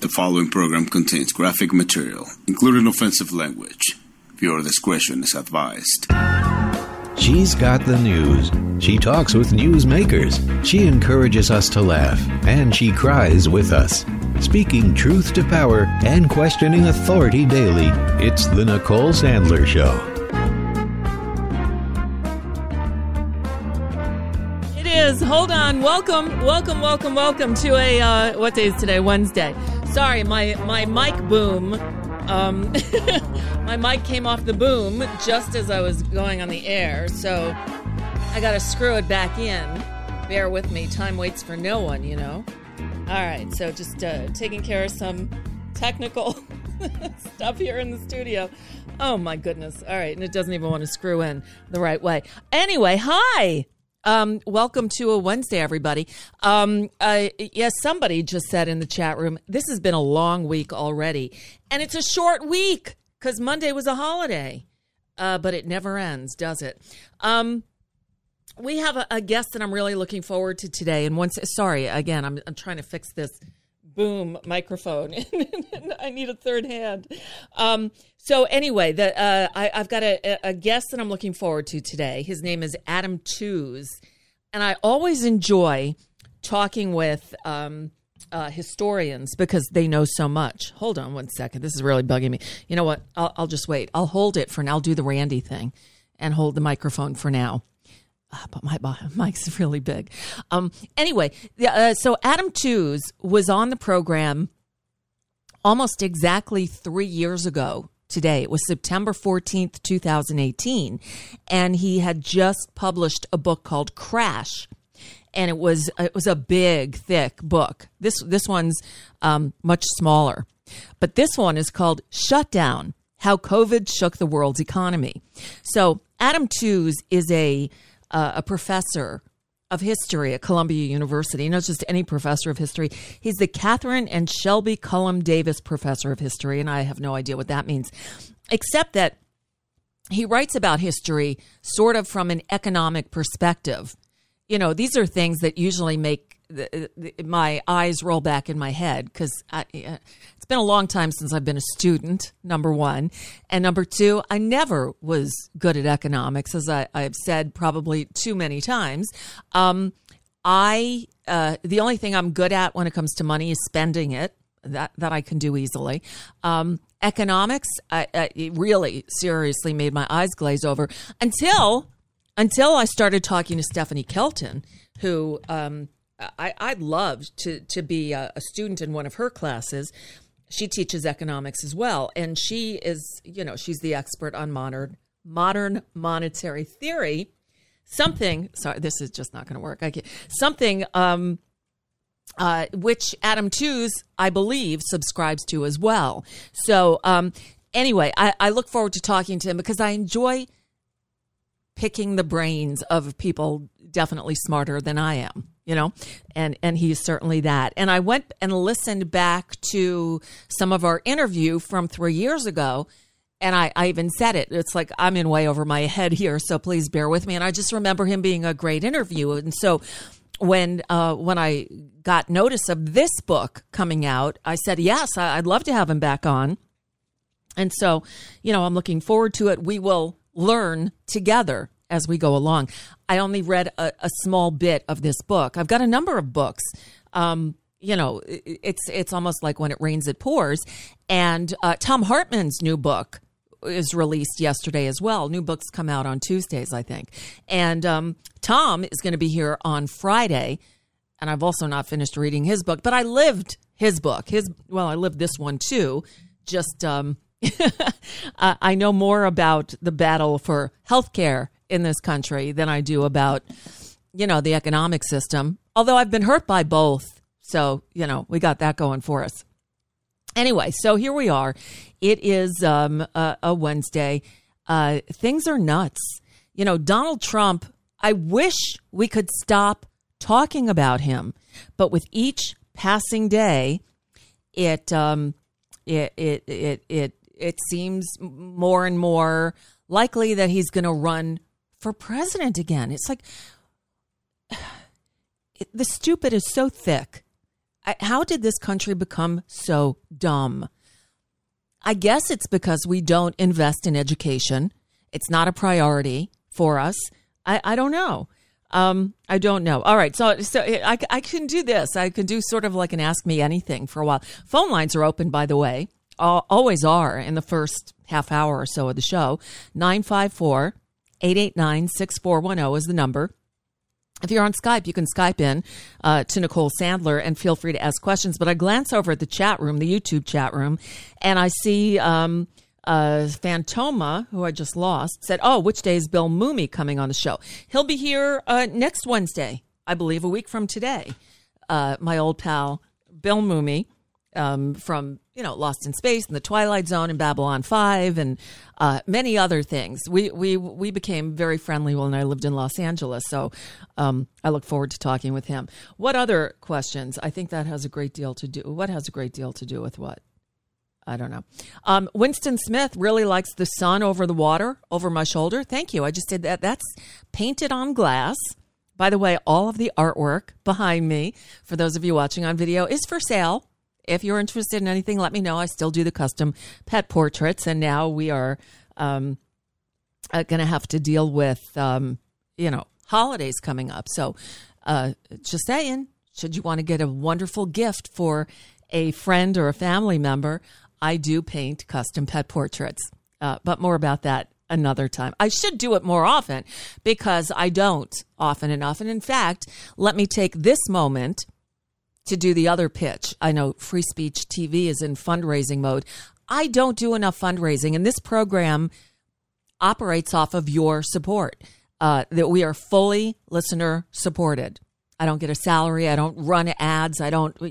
following program contains graphic material, including offensive language. Viewer discretion is advised. She's got the news. She talks with newsmakers. She encourages us to laugh, and she cries with us. Speaking truth to power and questioning authority daily, it's the Nicole Sandler Show. It is. Hold on. Welcome to a, what day is today? Wednesday. Sorry, my mic boom. My mic came off the boom just as I was going on the air, so I got to screw it back in. Bear with me. Time waits for no one, you know. All right, so just taking care of some technical stuff here in the studio. Oh, my goodness. All right, and it doesn't even want to screw in the right way. Anyway, hi. Welcome to a Wednesday, everybody. Yes, somebody just said in the chat room, this has been a long week already. And it's a short week because Monday was a holiday. But it never ends, does it? We have a guest that I'm really looking forward to today. And sorry, again, I'm trying to fix this boom microphone. I need a third hand. So anyway, I've got a guest that I'm looking forward to today. His name is Adam Tooze. And I always enjoy talking with historians because they know so much. Hold on one second. This is really bugging me. You know what? I'll just wait. I'll hold it for now. I'll do the Randy thing and hold the microphone for now. But my mic's really big. Anyway, so Adam Tooze was on the program almost exactly 3 years ago today. It was September 14th, 2018. And he had just published a book called Crash. And it was a big, thick book. This one's much smaller. But this one is called Shutdown: How COVID Shook the World's Economy. So Adam Tooze is a professor of history at Columbia University. Not just any professor of history. He's the Catherine and Shelby Cullum Davis Professor of History, and I have no idea what that means, except that he writes about history sort of from an economic perspective. You know, these are things that usually make my eyes roll back in my head because it's been a long time since I've been a student, number one. And number two, I never was good at economics, as I've said probably too many times. The only thing I'm good at when it comes to money is spending it. That I can do easily. Economics, it really seriously made my eyes glaze over until I started talking to Stephanie Kelton, who I'd love to be a student in one of her classes. She teaches economics as well, and she is, she's the expert on modern monetary theory. This is just not going to work. Which Adam Tooze, I believe, subscribes to as well. So anyway, I look forward to talking to him because I enjoy picking the brains of people definitely smarter than I am, and he's certainly that. And I went and listened back to some of our interview from 3 years ago, and I even said it. It's like I'm in way over my head here, so please bear with me. And I just remember him being a great interview. And so when I got notice of this book coming out, I said, yes, I'd love to have him back on. And so, I'm looking forward to it. We will learn together as we go along. I only read a small bit of this book. I've got a number of books. It's almost like when it rains, it pours. And Tom Hartman's new book is released yesterday as well. New books come out on Tuesdays, I think. And Tom is going to be here on Friday. And I've also not finished reading his book, but I lived his book. I lived this one too. Just I know more about the battle for healthcare in this country than I do about, the economic system, although I've been hurt by both. So, we got that going for us. Anyway, so here we are. It is a Wednesday. Things are nuts. Donald Trump, I wish we could stop talking about him, but with each passing day, it seems more and more likely that he's going to run for president again. It's like the stupid is so thick. How did this country become so dumb? I guess it's because we don't invest in education. It's not a priority for us. I don't know. I don't know. All right. So I can do this. I can do sort of like an Ask Me Anything for a while. Phone lines are open, by the way. Always are in the first half hour or so of the show. 954-889-6410 is the number. If you're on Skype, you can Skype in to Nicole Sandler and feel free to ask questions. But I glance over at the chat room, the YouTube chat room, and I see Fantoma, who I just lost, said, which day is Bill Mooney coming on the show? He'll be here next Wednesday, I believe, a week from today. My old pal, Bill Mooney, from, Lost in Space and The Twilight Zone and Babylon 5 and many other things. We became very friendly when I lived in Los Angeles, so I look forward to talking with him. What other questions? I think that has a great deal to do. What has a great deal to do with what? I don't know. Winston Smith really likes the sun over the water over my shoulder. Thank you. I just did that. That's painted on glass. By the way, all of the artwork behind me, for those of you watching on video, is for sale. If you're interested in anything, let me know. I still do the custom pet portraits, and now we are going to have to deal with, holidays coming up. So just saying, should you want to get a wonderful gift for a friend or a family member, I do paint custom pet portraits. But more about that another time. I should do it more often because I don't often enough. And in fact, let me take this moment to do the other pitch. I know Free Speech TV is in fundraising mode. I don't do enough fundraising, and this program operates off of your support, that we are fully listener supported. I don't get a salary. I don't run ads. I don't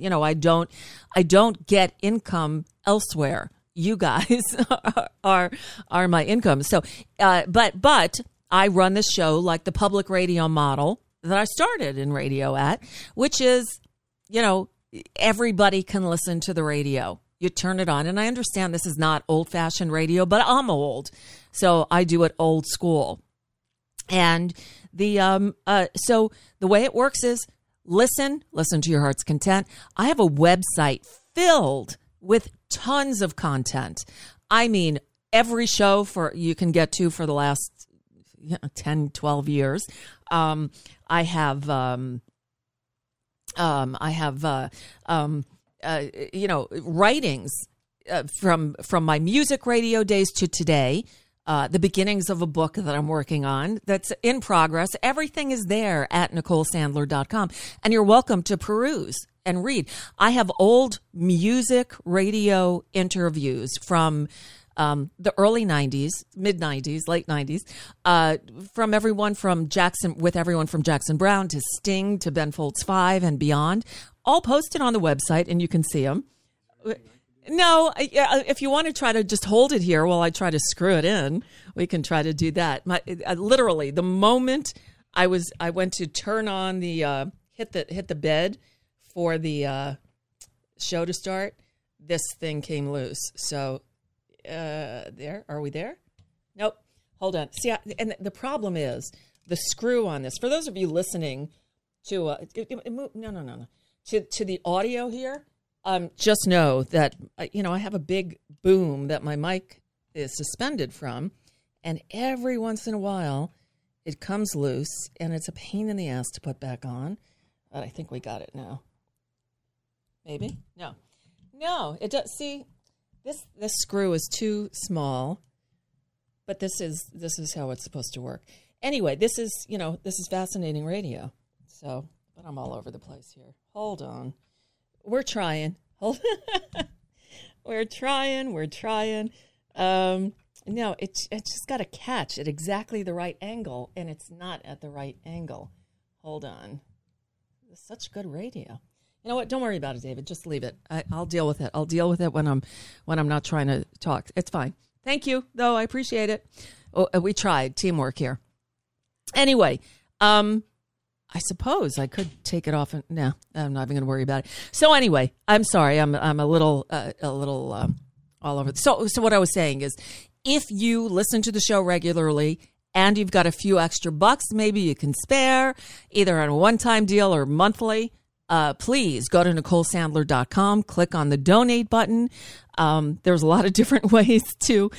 get income elsewhere. You guys are my income. So, but I run the show like the public radio model that I started in radio at, which is, everybody can listen to the radio. You turn it on. And I understand this is not old-fashioned radio, but I'm old. So I do it old school. And so the way it works is listen to your heart's content. I have a website filled with tons of content. I mean, every show you can get to for the last 10, 12 years. I have writings from my music radio days to today, the beginnings of a book that I'm working on that's in progress. Everything is there at NicoleSandler.com, and you're welcome to peruse and read. I have old music radio interviews from the early 90s, mid 90s, late 90s, from everyone from Jackson Browne to Sting to Ben Folds 5 and beyond, all posted on the website, and you can see them. No, if you want to try to just hold it here while I try to screw it in, we can try to do that. Literally, the moment I went to turn on the hit the bed for the show to start, this thing came loose. So are we there? Nope. Hold on. See, and the problem is the screw on this. For those of you listening to no. To the audio here. Just know that, I have a big boom that my mic is suspended from, and every once in a while it comes loose, and it's a pain in the ass to put back on. But I think we got it now. Maybe? No, it does. See, this screw is too small, but this is how it's supposed to work. Anyway, this is fascinating radio. So, but I'm all over the place here. Hold on. We're trying. We're trying. No, it's just got to catch at exactly the right angle, and it's not at the right angle. Hold on. It's such good radio. You know what? Don't worry about it, David. Just leave it. I'll deal with it. I'll deal with it when I'm not trying to talk. It's fine. Thank you, though. I appreciate it. We tried teamwork here. Anyway, I suppose I could take it off. No, I'm not even going to worry about it. So anyway, I'm sorry. I'm a little all over. So what I was saying is, if you listen to the show regularly and you've got a few extra bucks, maybe you can spare either on a one-time deal or monthly, please go to NicoleSandler.com, click on the donate button. There's a lot of different ways to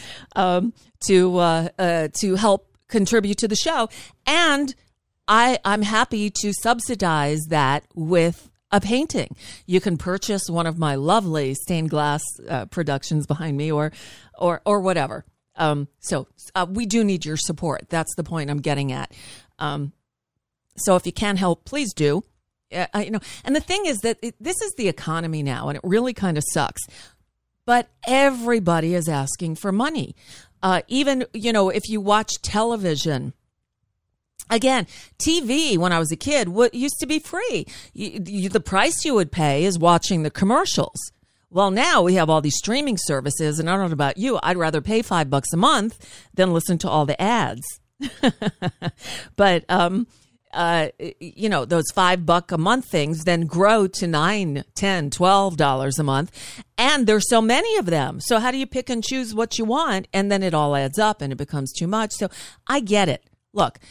help contribute to the show. And I'm happy to subsidize that with a painting. You can purchase one of my lovely stained glass productions behind me or whatever. So we do need your support. That's the point I'm getting at. So if you can help, please do. And the thing is that this is the economy now, and it really kind of sucks. But everybody is asking for money. Even, if you watch television, again, TV, when I was a kid, used to be free. The price you would pay is watching the commercials. Well, now we have all these streaming services, and I don't know about you, I'd rather pay $5 a month than listen to all the ads. But, those $5 a month things then grow to $9, $10, $12 a month. And there's so many of them. So how do you pick and choose what you want? And then it all adds up and it becomes too much. So I get it. Look,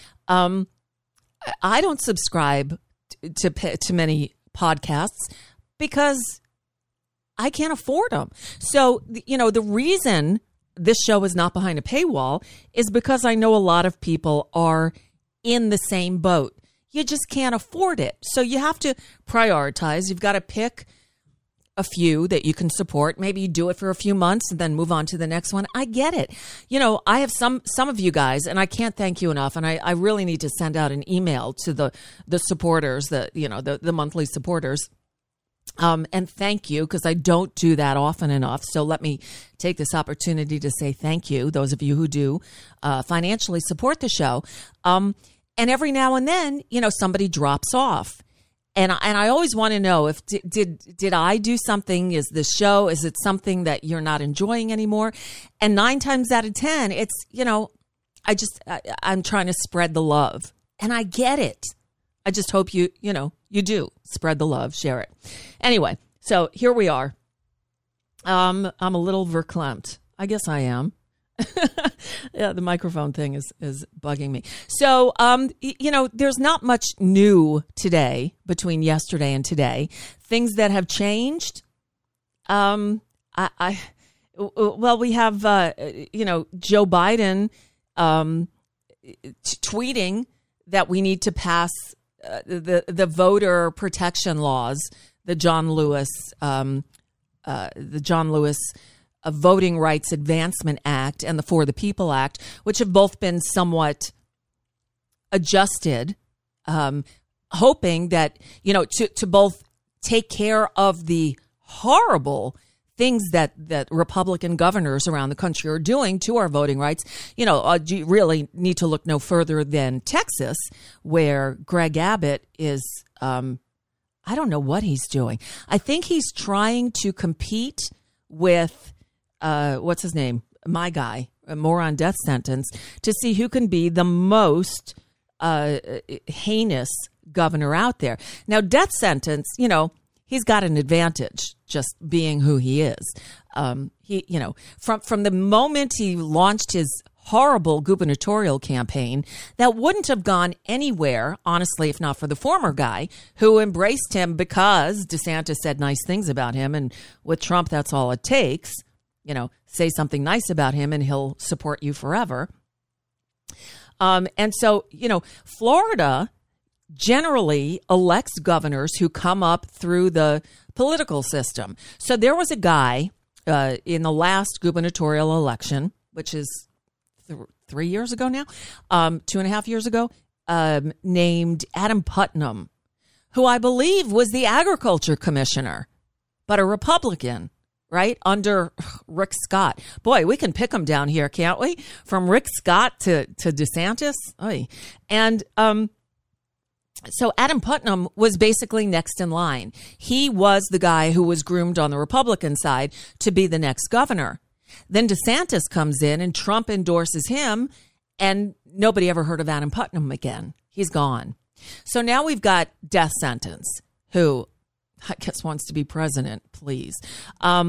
I don't subscribe to many podcasts because I can't afford them. So, the reason this show is not behind a paywall is because I know a lot of people are in the same boat. You just can't afford it. So you have to prioritize. You've got to pick a few that you can support. Maybe you do it for a few months and then move on to the next one. I get it. I have some of you guys, and I can't thank you enough. And I really need to send out an email to the supporters, the monthly supporters. And thank you, because I don't do that often enough. So let me take this opportunity to say thank you, those of you who do financially support the show. And every now and then, somebody drops off. And I always want to know if did I do something? Is it something that you're not enjoying anymore? And 9 times out of 10, it's, I'm trying to spread the love, and I get it. I just hope you do spread the love, share it. Anyway, so here we are. I'm a little verklempt. I guess I am. Yeah, the microphone thing is bugging me. So, there's not much new today between yesterday and today. Things that have changed. We have, Joe Biden tweeting that we need to pass the voter protection laws, the John Lewis Voting Rights Advancement Act and the For the People Act, which have both been somewhat adjusted, hoping that, to both take care of the horrible things that Republican governors around the country are doing to our voting rights. You really need to look no further than Texas, where Greg Abbott is, I don't know what he's doing. I think he's trying to compete with, what's his name? My guy, a moron death sentence, to see who can be the most heinous governor out there. Now, death sentence, he's got an advantage just being who he is. From the moment he launched his horrible gubernatorial campaign, that wouldn't have gone anywhere, honestly, if not for the former guy who embraced him because DeSantis said nice things about him. And with Trump, that's all it takes. Say something nice about him and he'll support you forever. And so, Florida generally elects governors who come up through the political system. So there was a guy in the last gubernatorial election, which is 3 years ago now, 2.5 years ago, named Adam Putnam, who I believe was the agriculture commissioner, but a Republican, right, under Rick Scott. Boy, we can pick him down here, can't we? From Rick Scott to DeSantis. Oy. And so Adam Putnam was basically next in line. He was the guy who was groomed on the Republican side to be the next governor. Then DeSantis comes in and Trump endorses him, and nobody ever heard of Adam Putnam again. He's gone. So now we've got death sentence, who I guess wants to be president, please.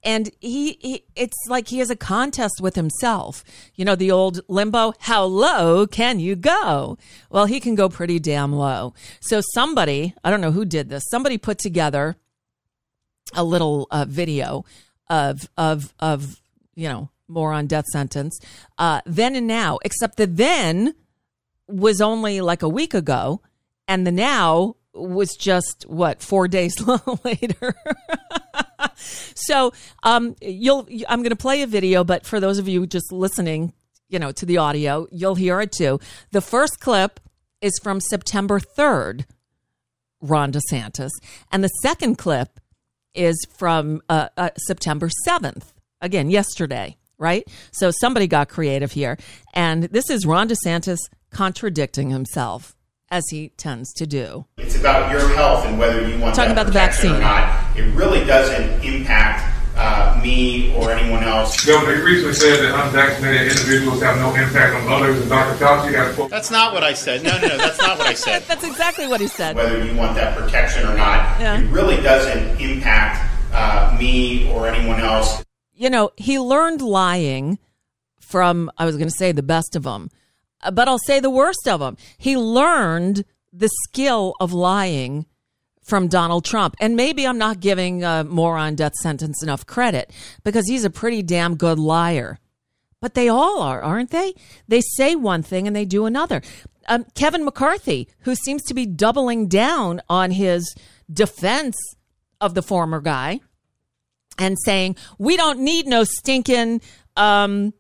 And it's like he has a contest with himself. You know, the old limbo, how low can you go? Well, he can go pretty damn low. So somebody, I don't know who did this, somebody put together a little video of you know, more on death sentence, then and now, except the then was only like a week ago, and the now was just, 4 days later. So I'm going to play a video, but for those of you just listening, you know, to the audio, you'll hear it too. The first clip is from September 3rd, Ron DeSantis, and the second clip is from September 7th, again, yesterday, right? So somebody got creative here. And this is Ron DeSantis contradicting himself, as he tends to do. It's about your health and whether you want talking about the vaccine or not. It really doesn't impact me or anyone else. Governor, you recently said that unvaccinated individuals have no impact on others, and Dr. Fauci That's not what I said. No, that's not what I said. That's exactly what he said. Whether you want that protection or not, It really doesn't impact me or anyone else. You know, he learned lying from, I was going to say the best of them, but I'll say the worst of them. He learned the skill of lying from Donald Trump. And maybe I'm not giving moron death sentence enough credit, because he's a pretty damn good liar. But they all are, aren't they? They say one thing and they do another. Kevin McCarthy, who seems to be doubling down on his defense of the former guy and saying, we don't need no stinking January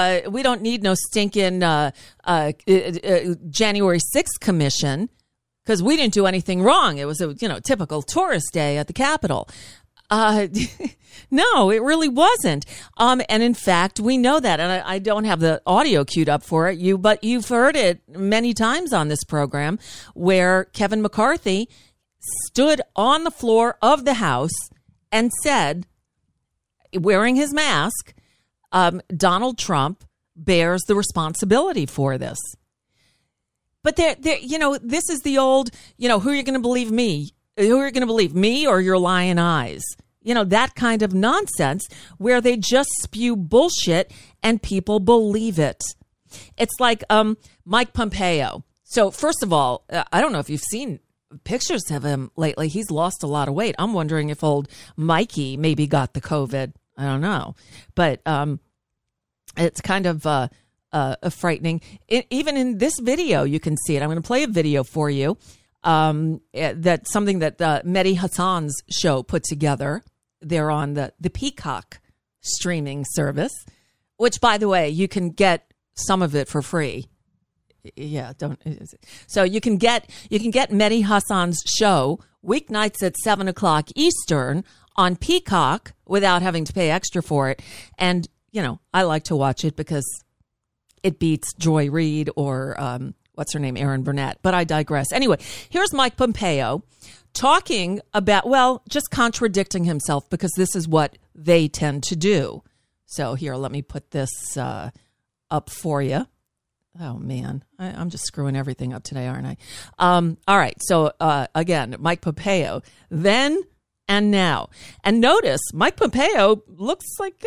6th commission, because we didn't do anything wrong. It was a, typical tourist day at the Capitol. No, it really wasn't. And in fact, we know that. And I don't have the audio queued up for it, but you've heard it many times on this program, where Kevin McCarthy stood on the floor of the House and said, wearing his mask, Donald Trump bears the responsibility for this. But this is the old, who are you going to believe, me? Who are you going to believe, me or your lying eyes? That kind of nonsense where they just spew bullshit and people believe it. It's like Mike Pompeo. So first of all, I don't know if you've seen pictures of him lately. He's lost a lot of weight. I'm wondering if old Mikey maybe got the COVID. I don't know. But it's kind of frightening. Even in this video, you can see it. I'm going to play a video for you. That's something that Mehdi Hasan's show put together. They're on the Peacock streaming service, which, by the way, you can get some of it for free. Yeah, so you can get Mehdi Hasan's show weeknights at 7:00 Eastern on Peacock without having to pay extra for it. And I like to watch it because it beats Joy Reid or what's her name, Erin Burnett. But I digress. Anyway, here's Mike Pompeo talking about, just contradicting himself, because this is what they tend to do. So here, let me put this up for you. Oh, man, I'm just screwing everything up today, aren't I? All right. So again, Mike Pompeo, then and now. And notice Mike Pompeo looks like,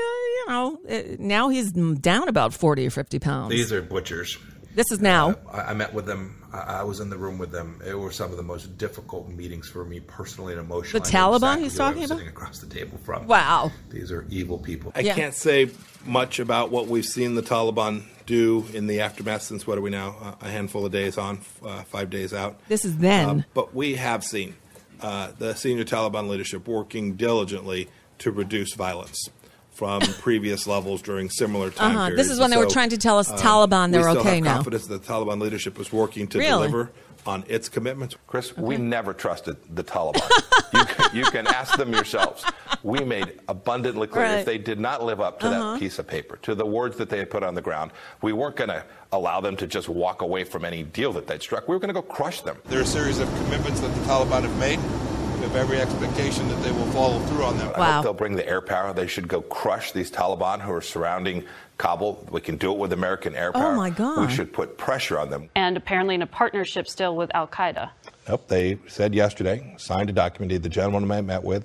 now he's down about 40 or 50 pounds. These are butchers. This is now. I met with them. I was in the room with them. It were some of the most difficult meetings for me personally and emotionally. The Taliban he's talking about? Sitting across the table from. Wow. These are evil people. I can't say much about what we've seen the Taliban do in the aftermath since, what are we now, a handful of days on, 5 days out. This is then. But we have seen the senior Taliban leadership working diligently to reduce violence from previous levels during similar time periods. This is when they were trying to tell us Taliban they're okay now. We still have confidence that the Taliban leadership is working to deliver on its commitments. Chris, we never trusted the Taliban. You can ask them yourselves. We made abundantly clear if they did not live up to that piece of paper, to the words that they had put on the ground, we weren't going to allow them to just walk away from any deal that they'd struck. We were going to go crush them. There are a series of commitments that the Taliban have made. We have every expectation that they will follow through on them. I hope they'll bring the air power. They should go crush these Taliban who are surrounding Kabul. We can do it with American air power. Oh, my God. We should put pressure on them. And apparently in a partnership still with al-Qaeda. Yep, they said yesterday, signed a document, the gentleman I met with,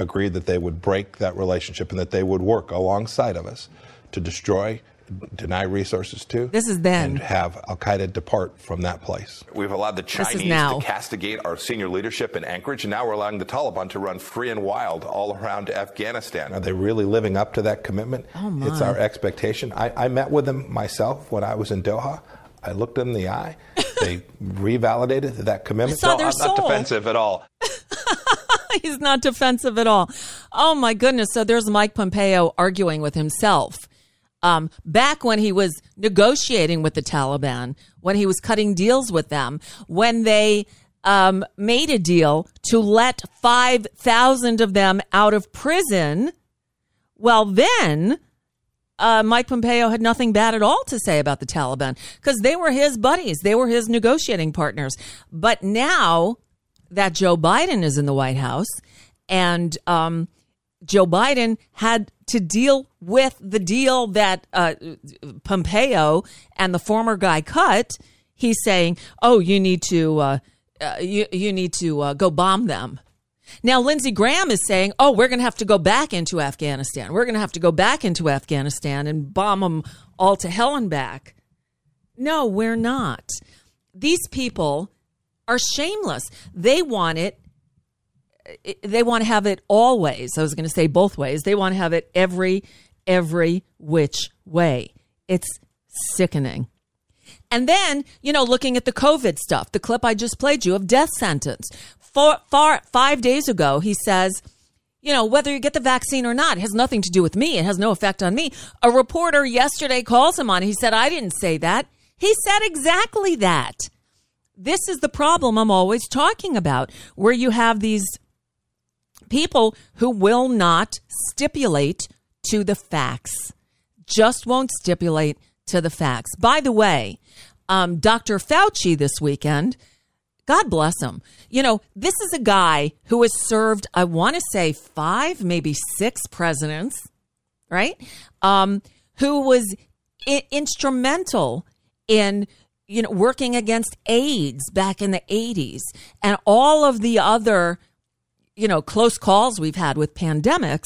agreed that they would break that relationship and that they would work alongside of us to destroy, deny resources to. This is then. And have al-Qaeda depart from that place. We've allowed the Chinese to castigate our senior leadership in Anchorage, and now we're allowing the Taliban to run free and wild all around Afghanistan. Are they really living up to that commitment? Oh my. It's our expectation. I met with them myself when I was in Doha. I looked them in the eye. They revalidated that commitment. So I'm not defensive at all. He's not defensive at all. Oh, my goodness. So there's Mike Pompeo arguing with himself. Back when he was negotiating with the Taliban, when he was cutting deals with them, when they made a deal to let 5,000 of them out of prison, well, then Mike Pompeo had nothing bad at all to say about the Taliban because they were his buddies. They were his negotiating partners. But now that Joe Biden is in the White House and Joe Biden had to deal with the deal that Pompeo and the former guy cut, he's saying, "Oh, you need to go bomb them." Now, Lindsey Graham is saying, "Oh, we're going to have to go back into Afghanistan. We're going to have to go back into Afghanistan and bomb them all to hell and back." No, we're not. These people are shameless. They want it. They want to have it always. I was going to say both ways. They want to have it every which way. It's sickening. And then, looking at the COVID stuff, the clip I just played you of death sentence. 5 days ago, he says, whether you get the vaccine or not, it has nothing to do with me. It has no effect on me. A reporter yesterday calls him on it. He said, "I didn't say that." He said exactly that. This is the problem I'm always talking about, where you have these people who will not stipulate to the facts, just won't stipulate to the facts. By the way, Dr. Fauci this weekend, God bless him. This is a guy who has served, I want to say 5, maybe 6 presidents, right? Who was instrumental in, working against AIDS back in the 80s and all of the other close calls we've had with pandemics,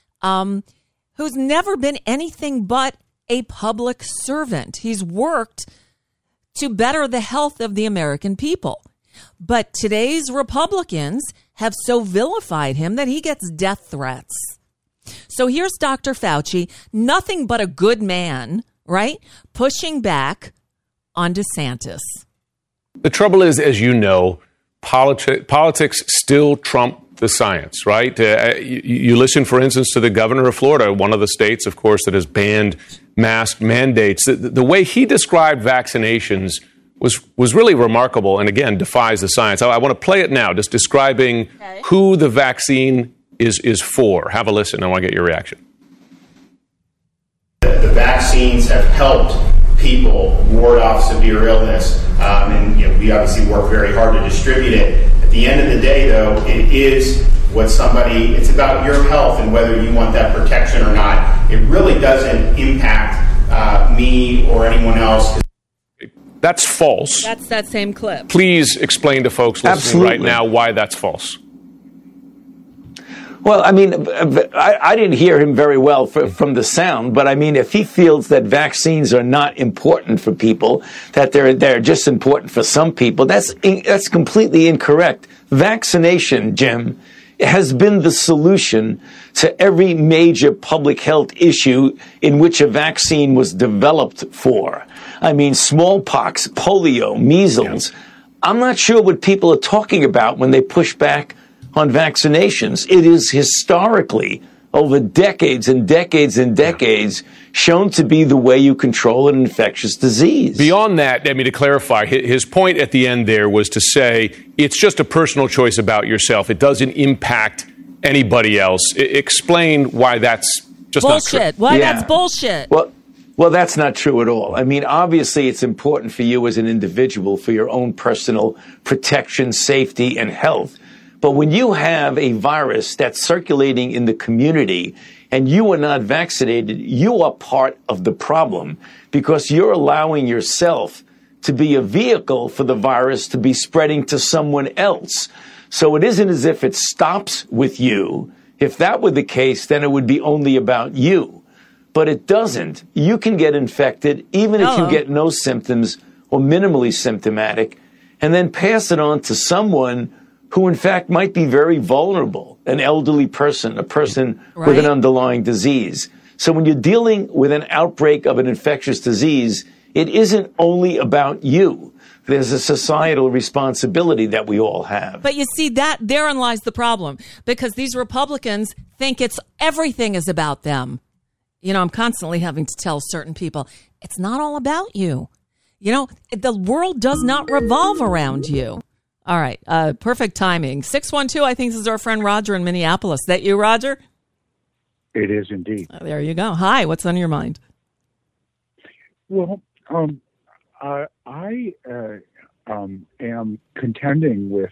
who's never been anything but a public servant. He's worked to better the health of the American people. But today's Republicans have so vilified him that he gets death threats. So here's Dr. Fauci, nothing but a good man, right? Pushing back on DeSantis. The trouble is, as you know, politics still trump the science, right? You listen, for instance, to the governor of Florida, one of the states, of course, that has banned mask mandates. The way he described vaccinations was really remarkable and, again, defies the science. I want to play it now, just describing who the vaccine is for. Have a listen. I want to get your reaction. The vaccines have helped people ward off severe illness, and we obviously work very hard to distribute it. At the end of the day, though, it's about your health and whether you want that protection or not. It really doesn't impact me or anyone else. That's false. That's that same clip. Please explain to folks listening right now why that's false. Well, I didn't hear him very well from the sound, but if he feels that vaccines are not important for people, that they're just important for some people, that's completely incorrect. Vaccination, Jim, has been the solution to every major public health issue in which a vaccine was developed for. Smallpox, polio, measles. Yeah. I'm not sure what people are talking about when they push back on vaccinations. It is historically, over decades and decades and decades, shown to be the way you control an infectious disease. Beyond that, to clarify, his point at the end there was to say it's just a personal choice about yourself. It doesn't impact anybody else. Explain why that's just bullshit. Not true. Why that's bullshit. Well, that's not true at all. Obviously, it's important for you as an individual for your own personal protection, safety, and health. But when you have a virus that's circulating in the community and you are not vaccinated, you are part of the problem because you're allowing yourself to be a vehicle for the virus to be spreading to someone else. So it isn't as if it stops with you. If that were the case, then it would be only about you. But it doesn't. You can get infected even if you get no symptoms or minimally symptomatic, and then pass it on to someone who, in fact, might be very vulnerable, an elderly person, a person with an underlying disease. So when you're dealing with an outbreak of an infectious disease, it isn't only about you. There's a societal responsibility that we all have. But you see, that therein lies the problem, because these Republicans think everything is about them. You know, I'm constantly having to tell certain people, it's not all about you. You know, the world does not revolve around you. All right. Perfect timing. 612, I think this is our friend Roger in Minneapolis. That you, Roger? It is indeed. There you go. Hi. What's on your mind? Well, I am contending with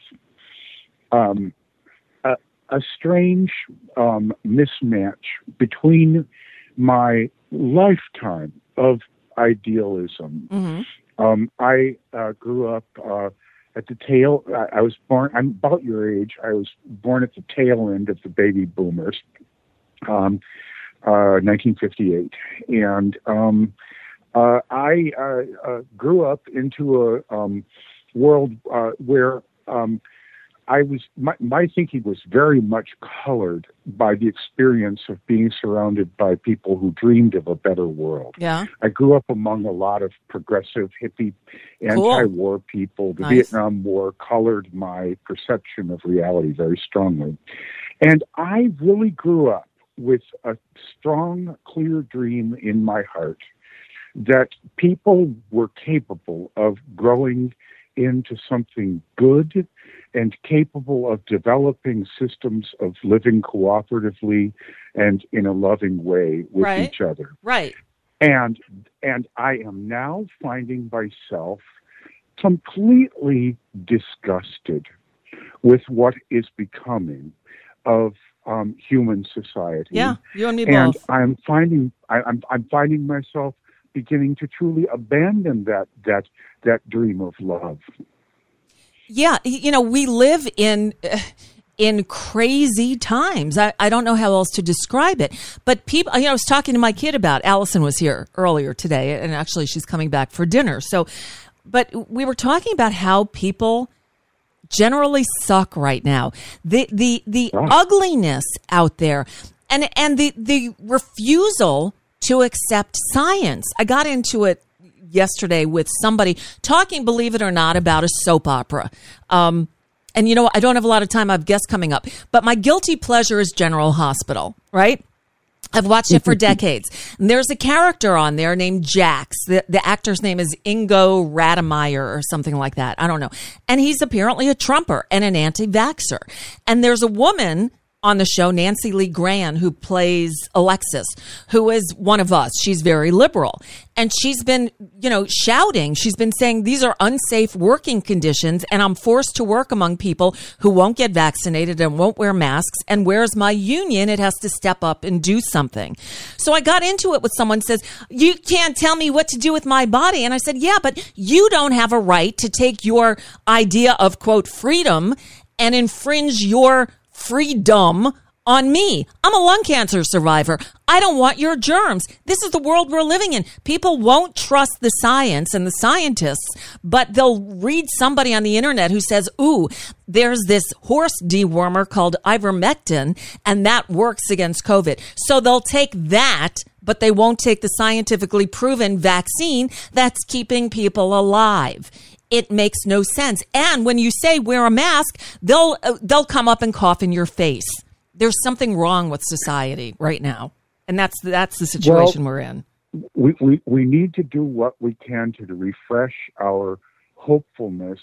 a strange mismatch between my lifetime of idealism. Mm-hmm. I grew up at the tail. I was born. I'm about your age. I was born at the tail end of the baby boomers, 1958, and I grew up into a world where I was. My thinking was very much colored by the experience of being surrounded by people who dreamed of a better world. Yeah. I grew up among a lot of progressive, hippie, anti-war people. The Vietnam War colored my perception of reality very strongly. And I really grew up with a strong, clear dream in my heart that people were capable of growing into something good and capable of developing systems of living cooperatively and in a loving way with each other. Right. And I am now finding myself completely disgusted with what is becoming of human society. Yeah, you and me and both. I'm finding myself beginning to truly abandon that dream of love. Yeah, you know, we live in crazy times. I don't know how else to describe it. But people, you know, I was talking to my kid about, Allison was here earlier today, and actually she's coming back for dinner. So, but we were talking about how people generally suck right now. The ugliness out there, and the refusal to accept science. I got into it yesterday with somebody talking, believe it or not, about a soap opera. And, you know, I don't have a lot of time. I have guests coming up. But my guilty pleasure is General Hospital, right? I've watched it for decades. And there's a character on there named Jax. The actor's name is Ingo Rademeyer or something like that. I don't know. And he's apparently a Trumper and an anti-vaxxer. And there's a woman on the show, Nancy Lee Grahn, who plays Alexis, who is one of us. She's very liberal. And she's been, you know, shouting. She's been saying these are unsafe working conditions, and I'm forced to work among people who won't get vaccinated and won't wear masks. And where's my union? It has to step up and do something. So I got into it with someone who says, you can't tell me what to do with my body. And I said, yeah, but you don't have a right to take your idea of, quote, freedom and infringe your freedom on me. I'm a lung cancer survivor. I don't want your germs. This is the world we're living in. People won't trust the science and the scientists, but they'll read somebody on the internet who says, ooh, there's this horse dewormer called ivermectin, and that works against COVID. So they'll take that, but they won't take the scientifically proven vaccine that's keeping people alive. It makes no sense. And when you say wear a mask, they'll come up and cough in your face. There's something wrong with society right now, and that's the situation we're in. We need to do what we can to refresh our hopefulness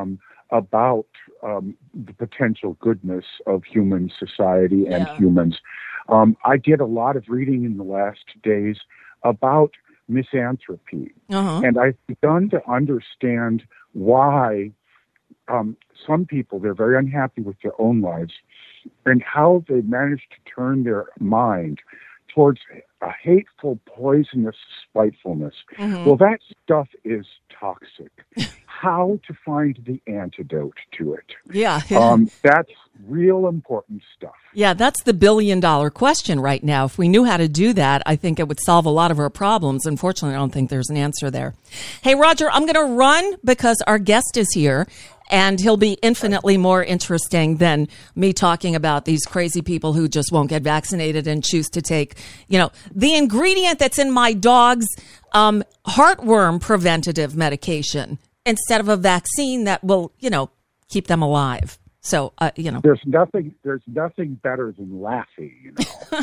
about the potential goodness of human society and humans. I did a lot of reading in the last days about misanthropy, and I've begun to understand why some people, they're very unhappy with their own lives, and how they managed to turn their mind towards a hateful, poisonous spitefulness. Well, that stuff is toxic. how to find the antidote to it. Yeah. That's real important stuff. Yeah, that's the billion-dollar question right now. If we knew how to do that, I think it would solve a lot of our problems. Unfortunately, I don't think there's an answer there. Hey, Roger, I'm going to run because our guest is here, and he'll be infinitely more interesting than me talking about these crazy people who just won't get vaccinated and choose to take, the ingredient that's in my dog's heartworm preventative medication instead of a vaccine that will, keep them alive. So, there's nothing better than laughing,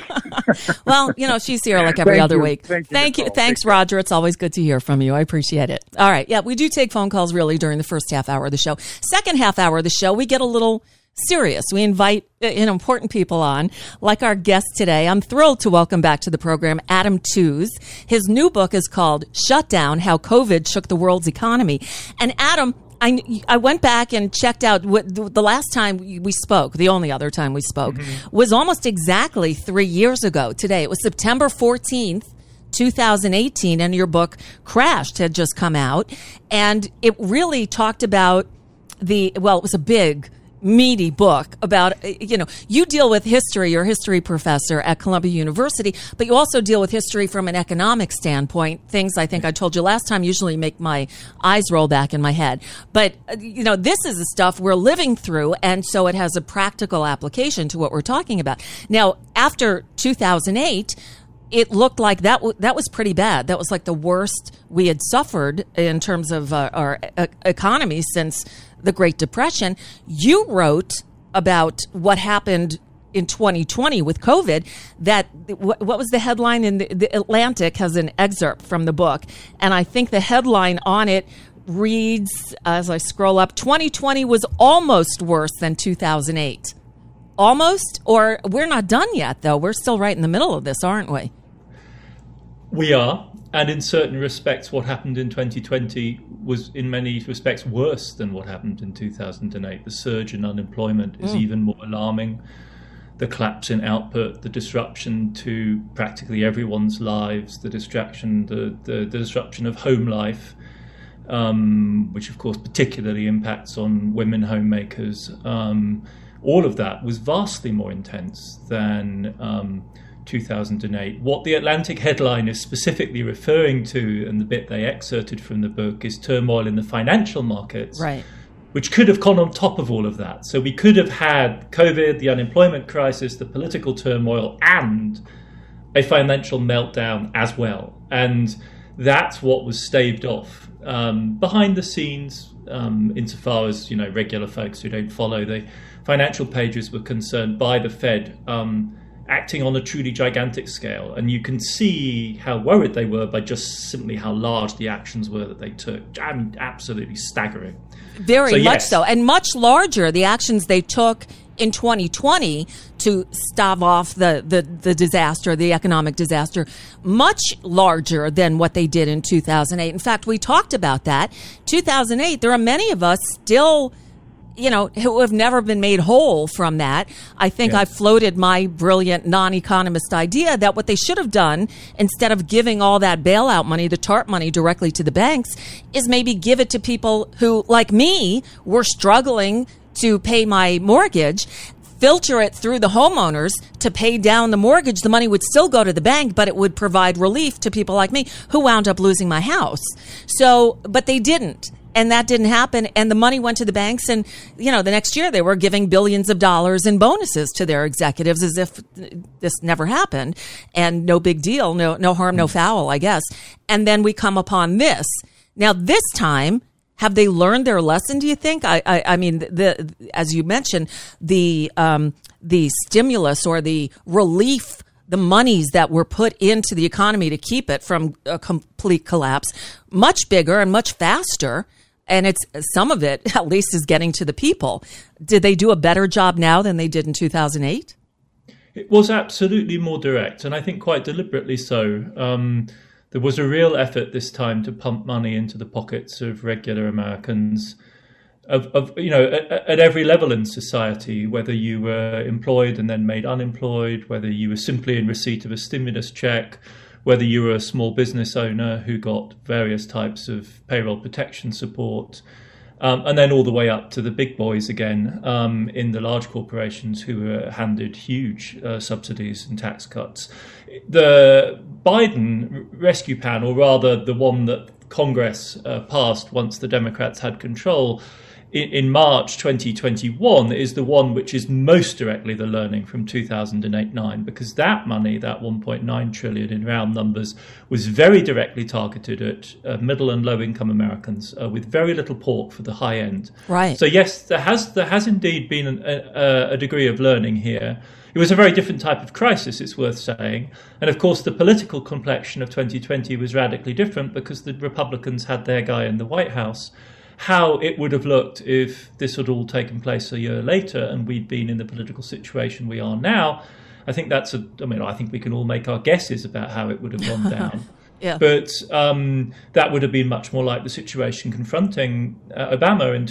Well, she's here like every other week. Thank you. Thanks, Roger. It's always good to hear from you. I appreciate it. All right. Yeah, we do take phone calls really during the first half hour of the show. Second half hour of the show, we get a little serious. We invite important people on, like our guest today. I'm thrilled to welcome back to the program Adam Tooze. His new book is called Shutdown: How COVID Shook the World's Economy. And Adam, I went back and checked out the last time we spoke, the only other time we spoke, was almost exactly 3 years ago today. It was September 14th, 2018, and your book Crashed had just come out. And it really talked about it was a big, meaty book about, you deal with history, you're a history professor at Columbia University, but you also deal with history from an economic standpoint. Things I think I told you last time usually make my eyes roll back in my head. But, this is the stuff we're living through, and so it has a practical application to what we're talking about. Now, after 2008, it looked like that was pretty bad. That was like the worst we had suffered in terms of our economy since the Great Depression. You wrote about what happened in 2020 with COVID. What was the headline in the Atlantic has an excerpt from the book, and I think the headline on it reads, as I scroll up, 2020 was almost worse than 2008. Almost? Or we're not done yet, though. We're still right in the middle of this, aren't we? We are. And in certain respects, what happened in 2020 was in many respects worse than what happened in 2008. The surge in unemployment is even more alarming. The collapse in output, the disruption to practically everyone's lives, the disruption of home life, which of course particularly impacts on women homemakers. All of that was vastly more intense than 2008. What the Atlantic headline is specifically referring to, and the bit they excerpted from the book, is turmoil in the financial markets, right, which could have gone on top of all of that. So we could have had COVID, the unemployment crisis, the political turmoil, and a financial meltdown as well. And that's what was staved off behind the scenes, insofar as regular folks who don't follow the financial pages were concerned, by the Fed acting on a truly gigantic scale. And you can see how worried they were by just simply how large the actions were that they took. I mean, absolutely staggering. Very much so. And much larger, the actions they took in 2020 to stave off the disaster, the economic disaster, much larger than what they did in 2008. In fact, we talked about that. 2008, there are many of us still who have never been made whole from that. I think I floated my brilliant non-economist idea that what they should have done, instead of giving all that bailout money, the TARP money, directly to the banks, is maybe give it to people who, like me, were struggling to pay my mortgage, filter it through the homeowners to pay down the mortgage. The money would still go to the bank, but it would provide relief to people like me who wound up losing my house. So, but they didn't. And that didn't happen. And the money went to the banks. And, the next year they were giving billions of dollars in bonuses to their executives as if this never happened. And no big deal. No harm, no foul, I guess. And then we come upon this. Now, this time, have they learned their lesson, do you think? I mean, as you mentioned, the stimulus or the relief, the monies that were put into the economy to keep it from a complete collapse, much bigger and much faster. And it's some of it, at least, is getting to the people. Did they do a better job now than they did in 2008? It was absolutely more direct, and I think quite deliberately so. There was a real effort this time to pump money into the pockets of regular Americans, at every level in society, whether you were employed and then made unemployed, whether you were simply in receipt of a stimulus check, whether you were a small business owner who got various types of payroll protection support. And then all the way up to the big boys again in the large corporations who were handed huge subsidies and tax cuts. The Biden rescue plan, or rather the one that Congress passed once the Democrats had control in March 2021, is the one which is most directly the learning from 2008-9, because that money, that 1.9 trillion in round numbers, was very directly targeted at middle and low income Americans with very little pork for the high end. Right. So yes, there has indeed been a degree of learning here. It was a very different type of crisis, it's worth saying. And of course, the political complexion of 2020 was radically different because the Republicans had their guy in the White House. How it would have looked if this had all taken place a year later and we'd been in the political situation we are now, I think I think we can all make our guesses about how it would have gone down. Yeah. But that would have been much more like the situation confronting Obama in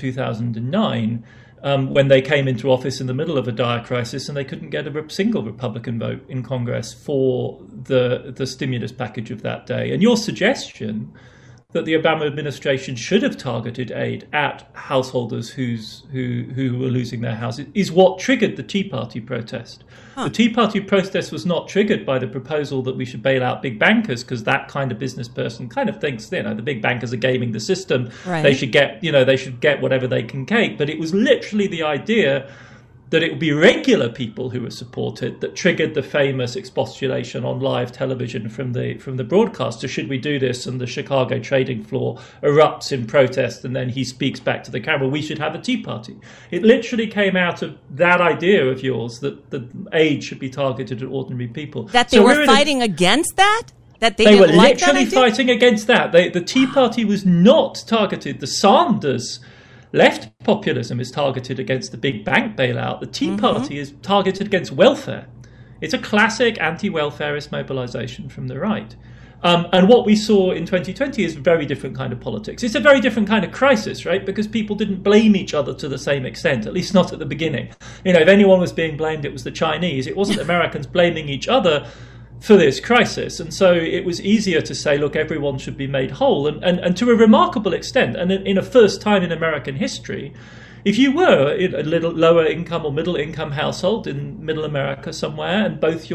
2009, when they came into office in the middle of a dire crisis and they couldn't get a single Republican vote in Congress for the stimulus package of that day. And your suggestion that the Obama administration should have targeted aid at householders who were losing their houses is what triggered the Tea Party protest. The Tea Party protest was not triggered by the proposal that we should bail out big bankers, because that kind of business person kind of thinks, the big bankers are gaming the system. Right. They should get whatever they can take. But it was literally the idea that it would be regular people who were supported that triggered the famous expostulation on live television from the broadcaster. Should we do this? And the Chicago trading floor erupts in protest, and then he speaks back to the camera, we should have a Tea Party. It literally came out of that idea of yours that the aid should be targeted at ordinary people. That they were fighting against that? That they were didn't like literally that idea? fighting against that. The Tea Party was not targeted. The Sanders left populism is targeted against the big bank bailout. The Tea Party is targeted against welfare. It's a classic anti-welfarist mobilization from the right. And what we saw in 2020 is a very different kind of politics. It's a very different kind of crisis, right? Because people didn't blame each other to the same extent, at least not at the beginning. If anyone was being blamed, it was the Chinese. It wasn't Americans blaming each other for this crisis. And so it was easier to say, look, everyone should be made whole. And to a remarkable extent, and in a first time in American history, if you were in a little lower income or middle income household in middle America somewhere, and both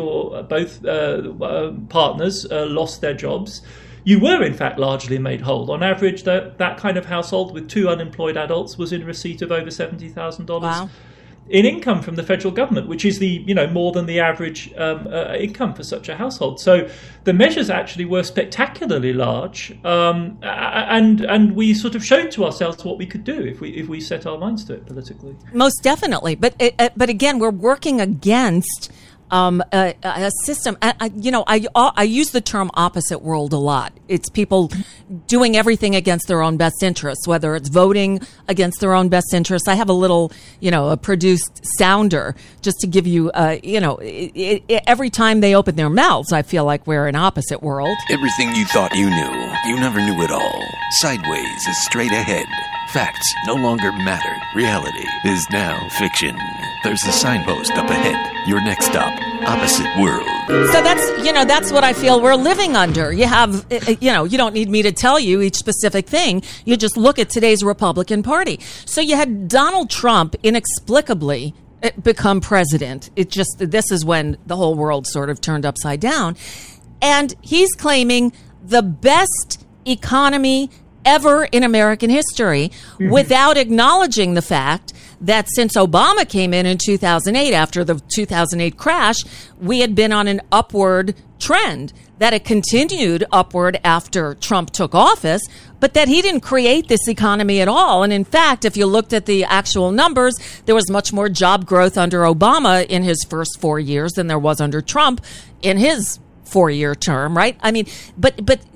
partners lost their jobs, you were in fact largely made whole. On average, that kind of household with 2 unemployed adults was in receipt of over $70,000. Wow. In income from the federal government, which is more than the average income for such a household. So the measures actually were spectacularly large, and we sort of showed to ourselves what we could do if we set our minds to it politically. Most definitely, but again, we're working against a system. I use the term opposite world a lot. It's people doing everything against their own best interests, whether it's voting against their own best interests. I have a little, a produced sounder just to give you, every time they open their mouths, I feel like we're in opposite world. Everything you thought you knew, you never knew it all. Sideways is straight ahead. Facts no longer matter. Reality is now fiction. There's a signpost up ahead. Your next stop, opposite world. So that's what I feel we're living under. You have, you don't need me to tell you each specific thing. You just look at today's Republican Party. So you had Donald Trump inexplicably become president. This is when the whole world sort of turned upside down. And he's claiming the best economy ever in American history, without acknowledging the fact that since Obama came in 2008, after the 2008 crash, we had been on an upward trend, that it continued upward after Trump took office, but that he didn't create this economy at all. And in fact, if you looked at the actual numbers, there was much more job growth under Obama in his first 4 years than there was under Trump in his 4-year term, right? I mean, but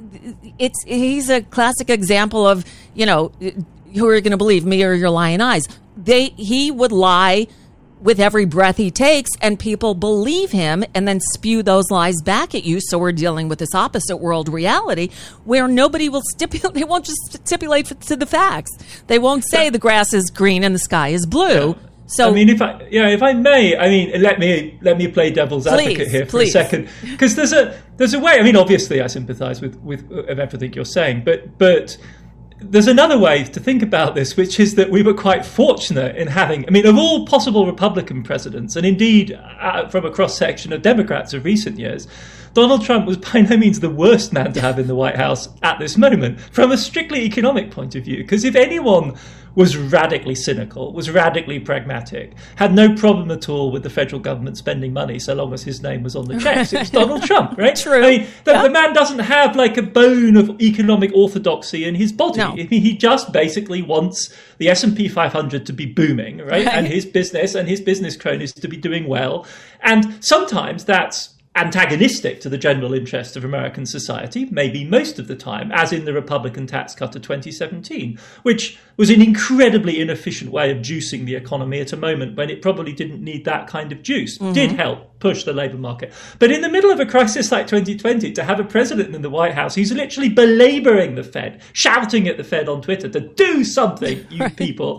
he's a classic example of, who are you going to believe, me or your lying eyes? He would lie with every breath he takes, and people believe him and then spew those lies back at you. So we're dealing with this opposite world reality where nobody will stipulate. They won't just stipulate to the facts. They won't say the grass is green and the sky is blue. Yeah. So, I mean, if I may, let me play devil's advocate here for a second, because there's a way. I mean, obviously, I sympathise with everything you're saying, but there's another way to think about this, which is that we were quite fortunate in having, of all possible Republican presidents, and indeed from a cross-section of Democrats of recent years, Donald Trump was by no means the worst man to have in the White House at this moment, from a strictly economic point of view. Because if anyone was radically cynical, was radically pragmatic, had no problem at all with the federal government spending money so long as his name was on the checks, it was Donald Trump, right? True. The man doesn't have like a bone of economic orthodoxy in his body. No. He just basically wants the S&P 500 to be booming, right? And his business cronies to be doing well. And sometimes that's antagonistic to the general interest of American society, maybe most of the time, as in the Republican tax cut of 2017, which was an incredibly inefficient way of juicing the economy at a moment when it probably didn't need that kind of juice. Did help push the labour market. But in the middle of a crisis like 2020, to have a president in the White House who's literally belabouring the Fed, shouting at the Fed on Twitter to do something, you people,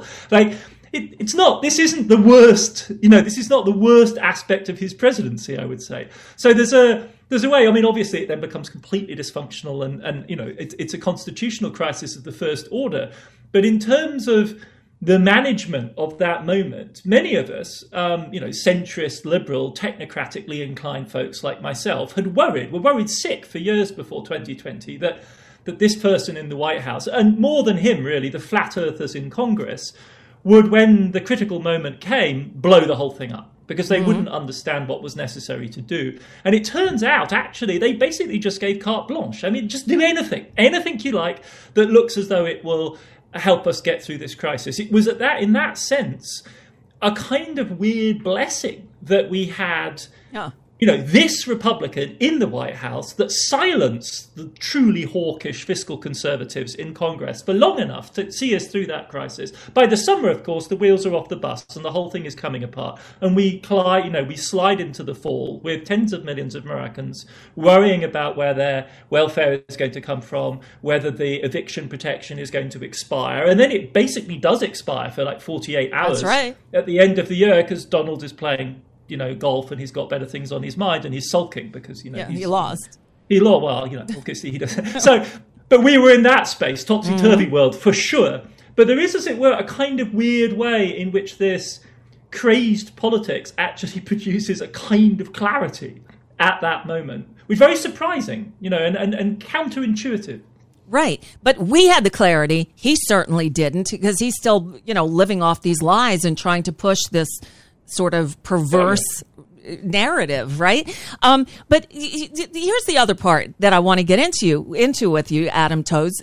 this isn't the worst, this is not the worst aspect of his presidency, I would say. So there's a way, obviously it then becomes completely dysfunctional and it's a constitutional crisis of the first order. But in terms of the management of that moment, many of us, centrist, liberal, technocratically inclined folks like myself were worried sick for years before 2020 that this person in the White House, and more than him really, the flat earthers in Congress, would, when the critical moment came, blow the whole thing up because they wouldn't understand what was necessary to do. And it turns out, actually, they basically just gave carte blanche. Just do anything you like that looks as though it will help us get through this crisis. It was in that sense, a kind of weird blessing that we had this Republican in the White House that silenced the truly hawkish fiscal conservatives in Congress for long enough to see us through that crisis. By the summer, of course, the wheels are off the bus and the whole thing is coming apart. And we slide into the fall with tens of millions of Americans worrying about where their welfare is going to come from, whether the eviction protection is going to expire. And then it basically does expire for like 48 hours at the end of the year because Donald is playing golf and he's got better things on his mind and he's sulking because, he lost. Obviously he doesn't. So, but we were in that space, topsy-turvy world for sure. But there is, as it were, a kind of weird way in which this crazed politics actually produces a kind of clarity at that moment, which is very surprising, and counterintuitive. Right. But we had the clarity. He certainly didn't because he's still, living off these lies and trying to push this sort of perverse narrative, right? But here's the other part that I want to get into with you, Adam Tooze.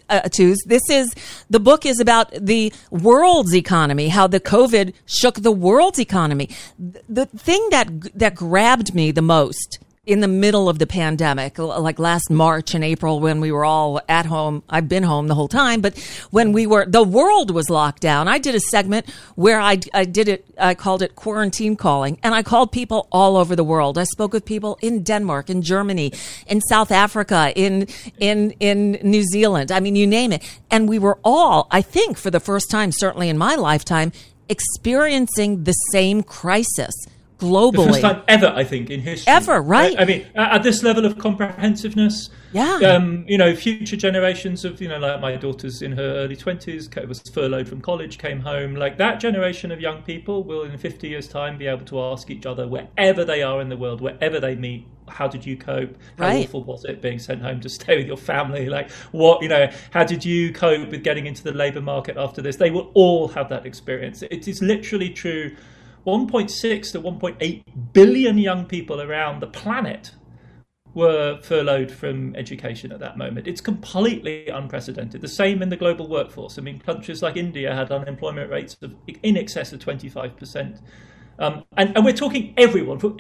The book is about the world's economy, how the COVID shook the world's economy. The thing that grabbed me the most in the middle of the pandemic, like last March and April when we were all at home. I've been home the whole time, but when the world was locked down, I did a segment where I called it Quarantine Calling, and I called people all over the world. I spoke with people in Denmark, in Germany, in South Africa, in New Zealand. You name it. And we were all, I think for the first time, certainly in my lifetime, experiencing the same crisis. Globally. The first time ever, I think, in history. Ever, right? At this level of comprehensiveness. Yeah. Future generations of, like my daughter's in her early 20s, was furloughed from college, came home. Like that generation of young people will in 50 years' time be able to ask each other wherever they are in the world, wherever they meet, how did you cope? How awful was it being sent home to stay with your family? Like how did you cope with getting into the labour market after this? They will all have that experience. It is literally true. 1.6 to 1.8 billion young people around the planet were furloughed from education at that moment. It's completely unprecedented. The same in the global workforce. Countries like India had unemployment rates of in excess of 25%. And we're talking everyone. From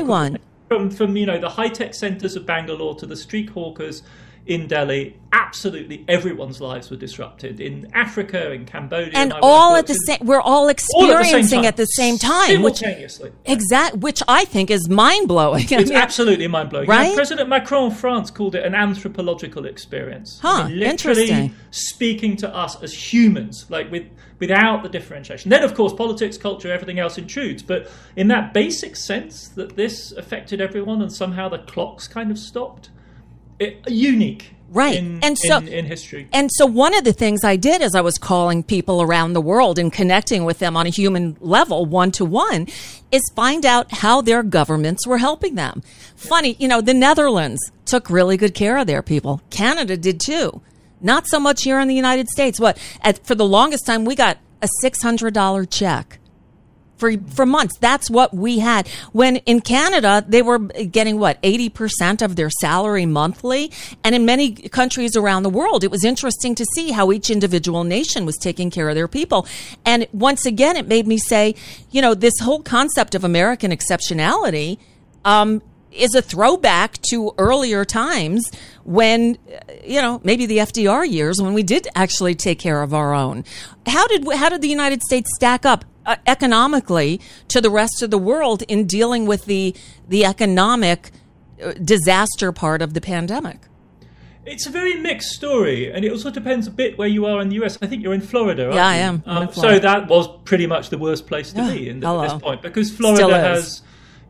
the high-tech centres of Bangalore to the street hawkers in Delhi, absolutely everyone's lives were disrupted in Africa, in Cambodia, and all at the same. We're all experiencing at the same time, simultaneously. Which I think is mind blowing. It's absolutely mind blowing. Right? President Macron of France called it an anthropological experience. Literally interesting. Speaking to us as humans, without the differentiation. Then, of course, politics, culture, everything else intrudes. But in that basic sense that this affected everyone and somehow the clocks kind of stopped. unique. Right. In history. And so one of the things I did is I was calling people around the world and connecting with them on a human level, one-to-one, is find out how their governments were helping them. Funny, the Netherlands took really good care of their people. Canada did too. Not so much here in the United States. For the longest time, we got a $600 check. For months. That's what we had. When in Canada, they were getting 80% of their salary monthly. And in many countries around the world, it was interesting to see how each individual nation was taking care of their people. And once again, it made me say, this whole concept of American exceptionality, is a throwback to earlier times when, maybe the FDR years when we did actually take care of our own. How did the United States stack up economically to the rest of the world in dealing with the economic disaster part of the pandemic? It's a very mixed story, and it also depends a bit where you are in the US. I think you're in Florida, aren't you? Yeah, I am. I'm in Florida. So that was pretty much the worst place to be at this point, because Florida has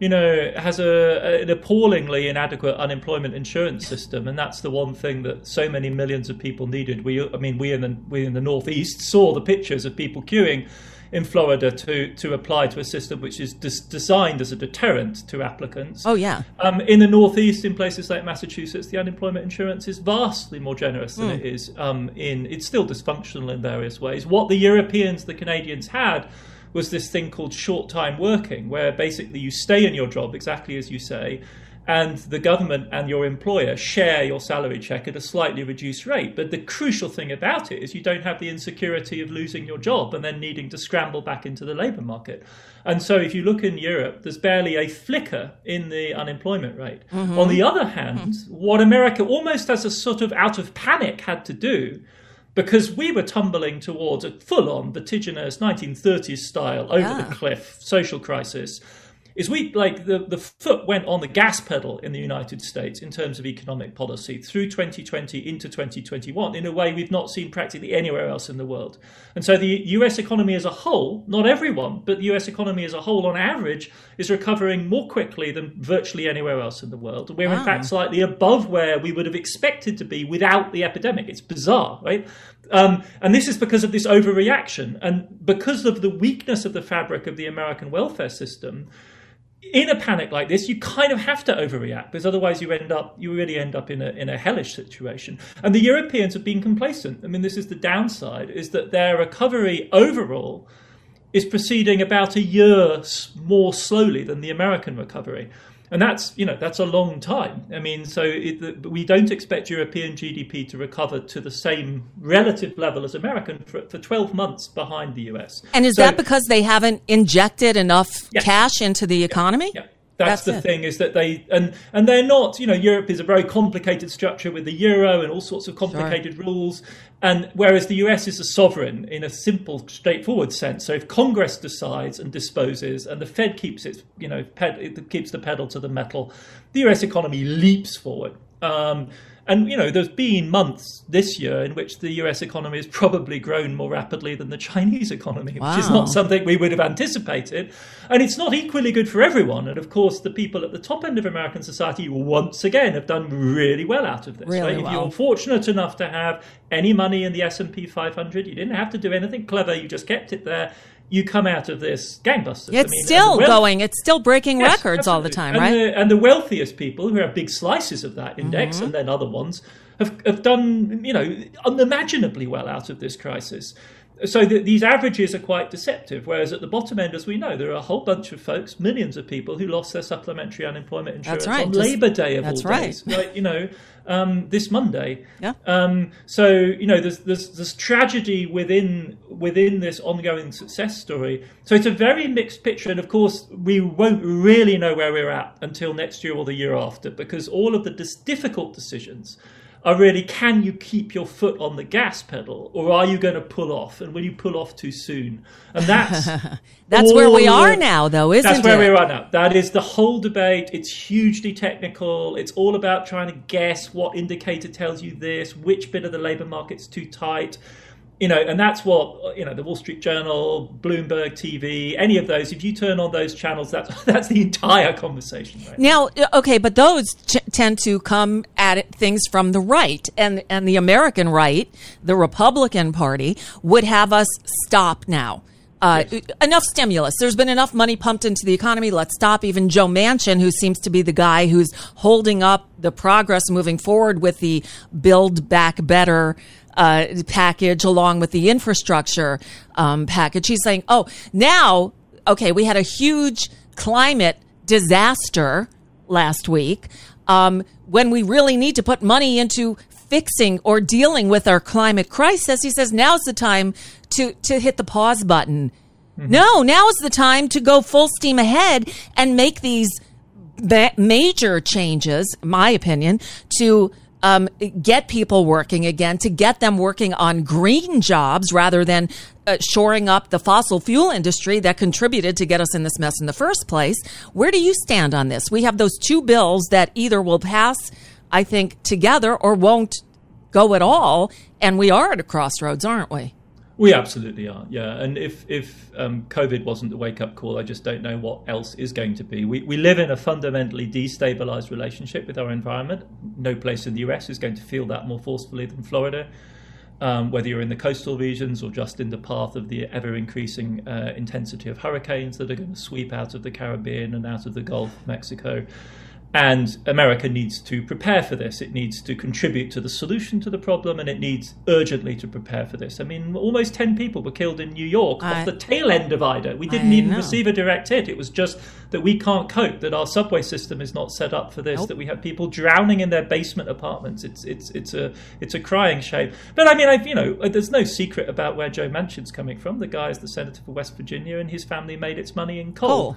an appallingly inadequate unemployment insurance system, and that's the one thing that so many millions of people needed. We in the Northeast saw the pictures of people queuing in Florida to apply to a system which is designed as a deterrent to applicants. Oh, yeah. In the Northeast, in places like Massachusetts, the unemployment insurance is vastly more generous than it is it's still dysfunctional in various ways. What the Europeans, the Canadians had was this thing called short-time working, where basically you stay in your job, exactly as you say, and the government and your employer share your salary check at a slightly reduced rate. But the crucial thing about it is you don't have the insecurity of losing your job and then needing to scramble back into the labour market. And so if you look in Europe, there's barely a flicker in the unemployment rate. Mm-hmm. On the other hand, what America almost as a sort of out of panic had to do, because we were tumbling towards a full-on vertiginous 1930s style over-the-cliff social crisis, is the foot went on the gas pedal in the United States in terms of economic policy through 2020 into 2021 in a way we've not seen practically anywhere else in the world. And so the US economy as a whole, not everyone, but the US economy as a whole on average is recovering more quickly than virtually anywhere else in the world. We're in fact slightly above where we would have expected to be without the epidemic. It's bizarre, right? And this is because of this overreaction and because of the weakness of the fabric of the American welfare system. In a panic like this, you kind of have to overreact because otherwise you really end up in a hellish situation. And the Europeans have been complacent. I mean, this is the downside, is that their recovery overall is proceeding about a year more slowly than the American recovery. And that's a long time. I mean, so we don't expect European GDP to recover to the same relative level as American for 12 months behind the US. And is that because they haven't injected enough cash into the economy? Yeah. That's the thing, is that they and they're not, Europe is a very complicated structure with the euro and all sorts of complicated rules. And whereas the US is a sovereign in a simple, straightforward sense. So if Congress decides and disposes and the Fed keeps its, keeps the pedal to the metal, the US economy leaps forward. And, there's been months this year in which the US economy has probably grown more rapidly than the Chinese economy, which is not something we would have anticipated. And it's not equally good for everyone. And, of course, the people at the top end of American society, once again, have done really well out of this. Right? If you're fortunate enough to have any money in the S&P 500, you didn't have to do anything clever, you just kept it there. You come out of this gangbusters. It's still going. It's still breaking records all the time, right? And the wealthiest people, who have big slices of that index, and then other ones, have done, unimaginably well out of this crisis. So these averages are quite deceptive, whereas at the bottom end, as we know, there are a whole bunch of folks, millions of people, who lost their supplementary unemployment insurance on Labour Day of all days. Right, this Monday. Yeah. So there's tragedy within this ongoing success story. So it's a very mixed picture, and of course we won't really know where we're at until next year or the year after, because all of the difficult decisions are really, can you keep your foot on the gas pedal, or are you going to pull off? And will you pull off too soon? And that's where we are now, though, isn't it? That's where we are now. That is the whole debate. It's hugely technical. It's all about trying to guess what indicator tells you this, which bit of the labour market's too tight. And that's what, the Wall Street Journal, Bloomberg TV, any of those, if you turn on those channels, that's the entire conversation. Right? Now, okay, but those tend to come at at things from the right, and the American right, the Republican Party, would have us stop now. Enough stimulus. There's been enough money pumped into the economy. Let's stop. Even Joe Manchin, who seems to be the guy who's holding up the progress moving forward with the Build Back Better package along with the infrastructure package. He's saying, we had a huge climate disaster last week when we really need to put money into fixing or dealing with our climate crisis. He says now's the time to hit the pause button. Mm-hmm. No, now is the time to go full steam ahead and make these major changes, in my opinion, to get people working again, to get them working on green jobs rather than shoring up the fossil fuel industry that contributed to get us in this mess in the first place. Where do you stand on this? We have those two bills that either will pass, I think, together or won't go at all. And we are at a crossroads, aren't we? We absolutely are, yeah. And if COVID wasn't the wake-up call, I just don't know what else is going to be. We live in a fundamentally destabilized relationship with our environment. No place in the US is going to feel that more forcefully than Florida, whether you're in the coastal regions or just in the path of the ever-increasing intensity of hurricanes that are going to sweep out of the Caribbean and out of the Gulf of Mexico. And America needs to prepare for this. It needs to contribute to the solution to the problem, and it needs urgently to prepare for this. I mean, almost 10 people were killed in New York off the tail end of Ida. We didn't even receive a direct hit. It was just that we can't cope, that our subway system is not set up for this, that we have people drowning in their basement apartments. It's a crying shame. But I mean, there's no secret about where Joe Manchin's coming from. The guy is the senator for West Virginia, and his family made its money in coal.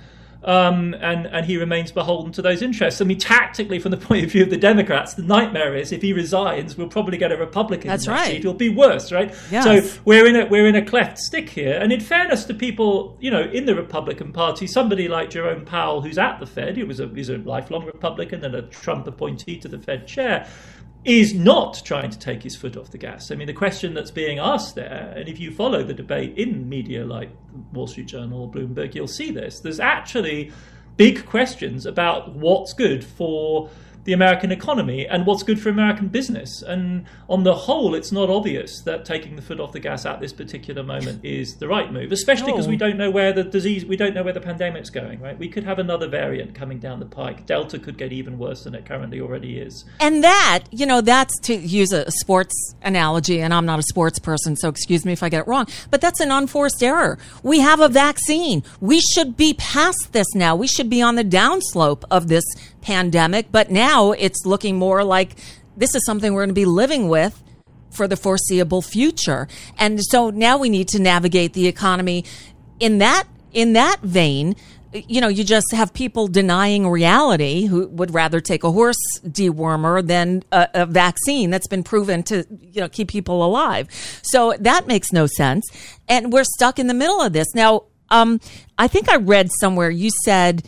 And he remains beholden to those interests. I mean, tactically, from the point of view of the Democrats, the nightmare is if he resigns, we'll probably get a Republican in that seat. It'll be worse, right? Yes. So we're in a cleft stick here. And in fairness to people, in the Republican Party, somebody like Jerome Powell, who's at the Fed, he's a lifelong Republican and a Trump appointee to the Fed chair, is not trying to take his foot off the gas. I mean, the question that's being asked there, and if you follow the debate in media like Wall Street Journal or Bloomberg, you'll see this. There's actually big questions about what's good for the American economy and what's good for American business. And on the whole, it's not obvious that taking the foot off the gas at this particular moment is the right move, especially because we don't know where the pandemic's going, right? We could have another variant coming down the pike. Delta could get even worse than it currently already is. And that's to use a sports analogy, and I'm not a sports person, so excuse me if I get it wrong, but that's an unforced error. We have a vaccine. We should be past this now. We should be on the downslope of this pandemic, but now it's looking more like this is something we're going to be living with for the foreseeable future. And so now we need to navigate the economy in that vein. You just have people denying reality who would rather take a horse dewormer than a vaccine that's been proven to, keep people alive. So that makes no sense. And we're stuck in the middle of this. Now, I think I read somewhere you said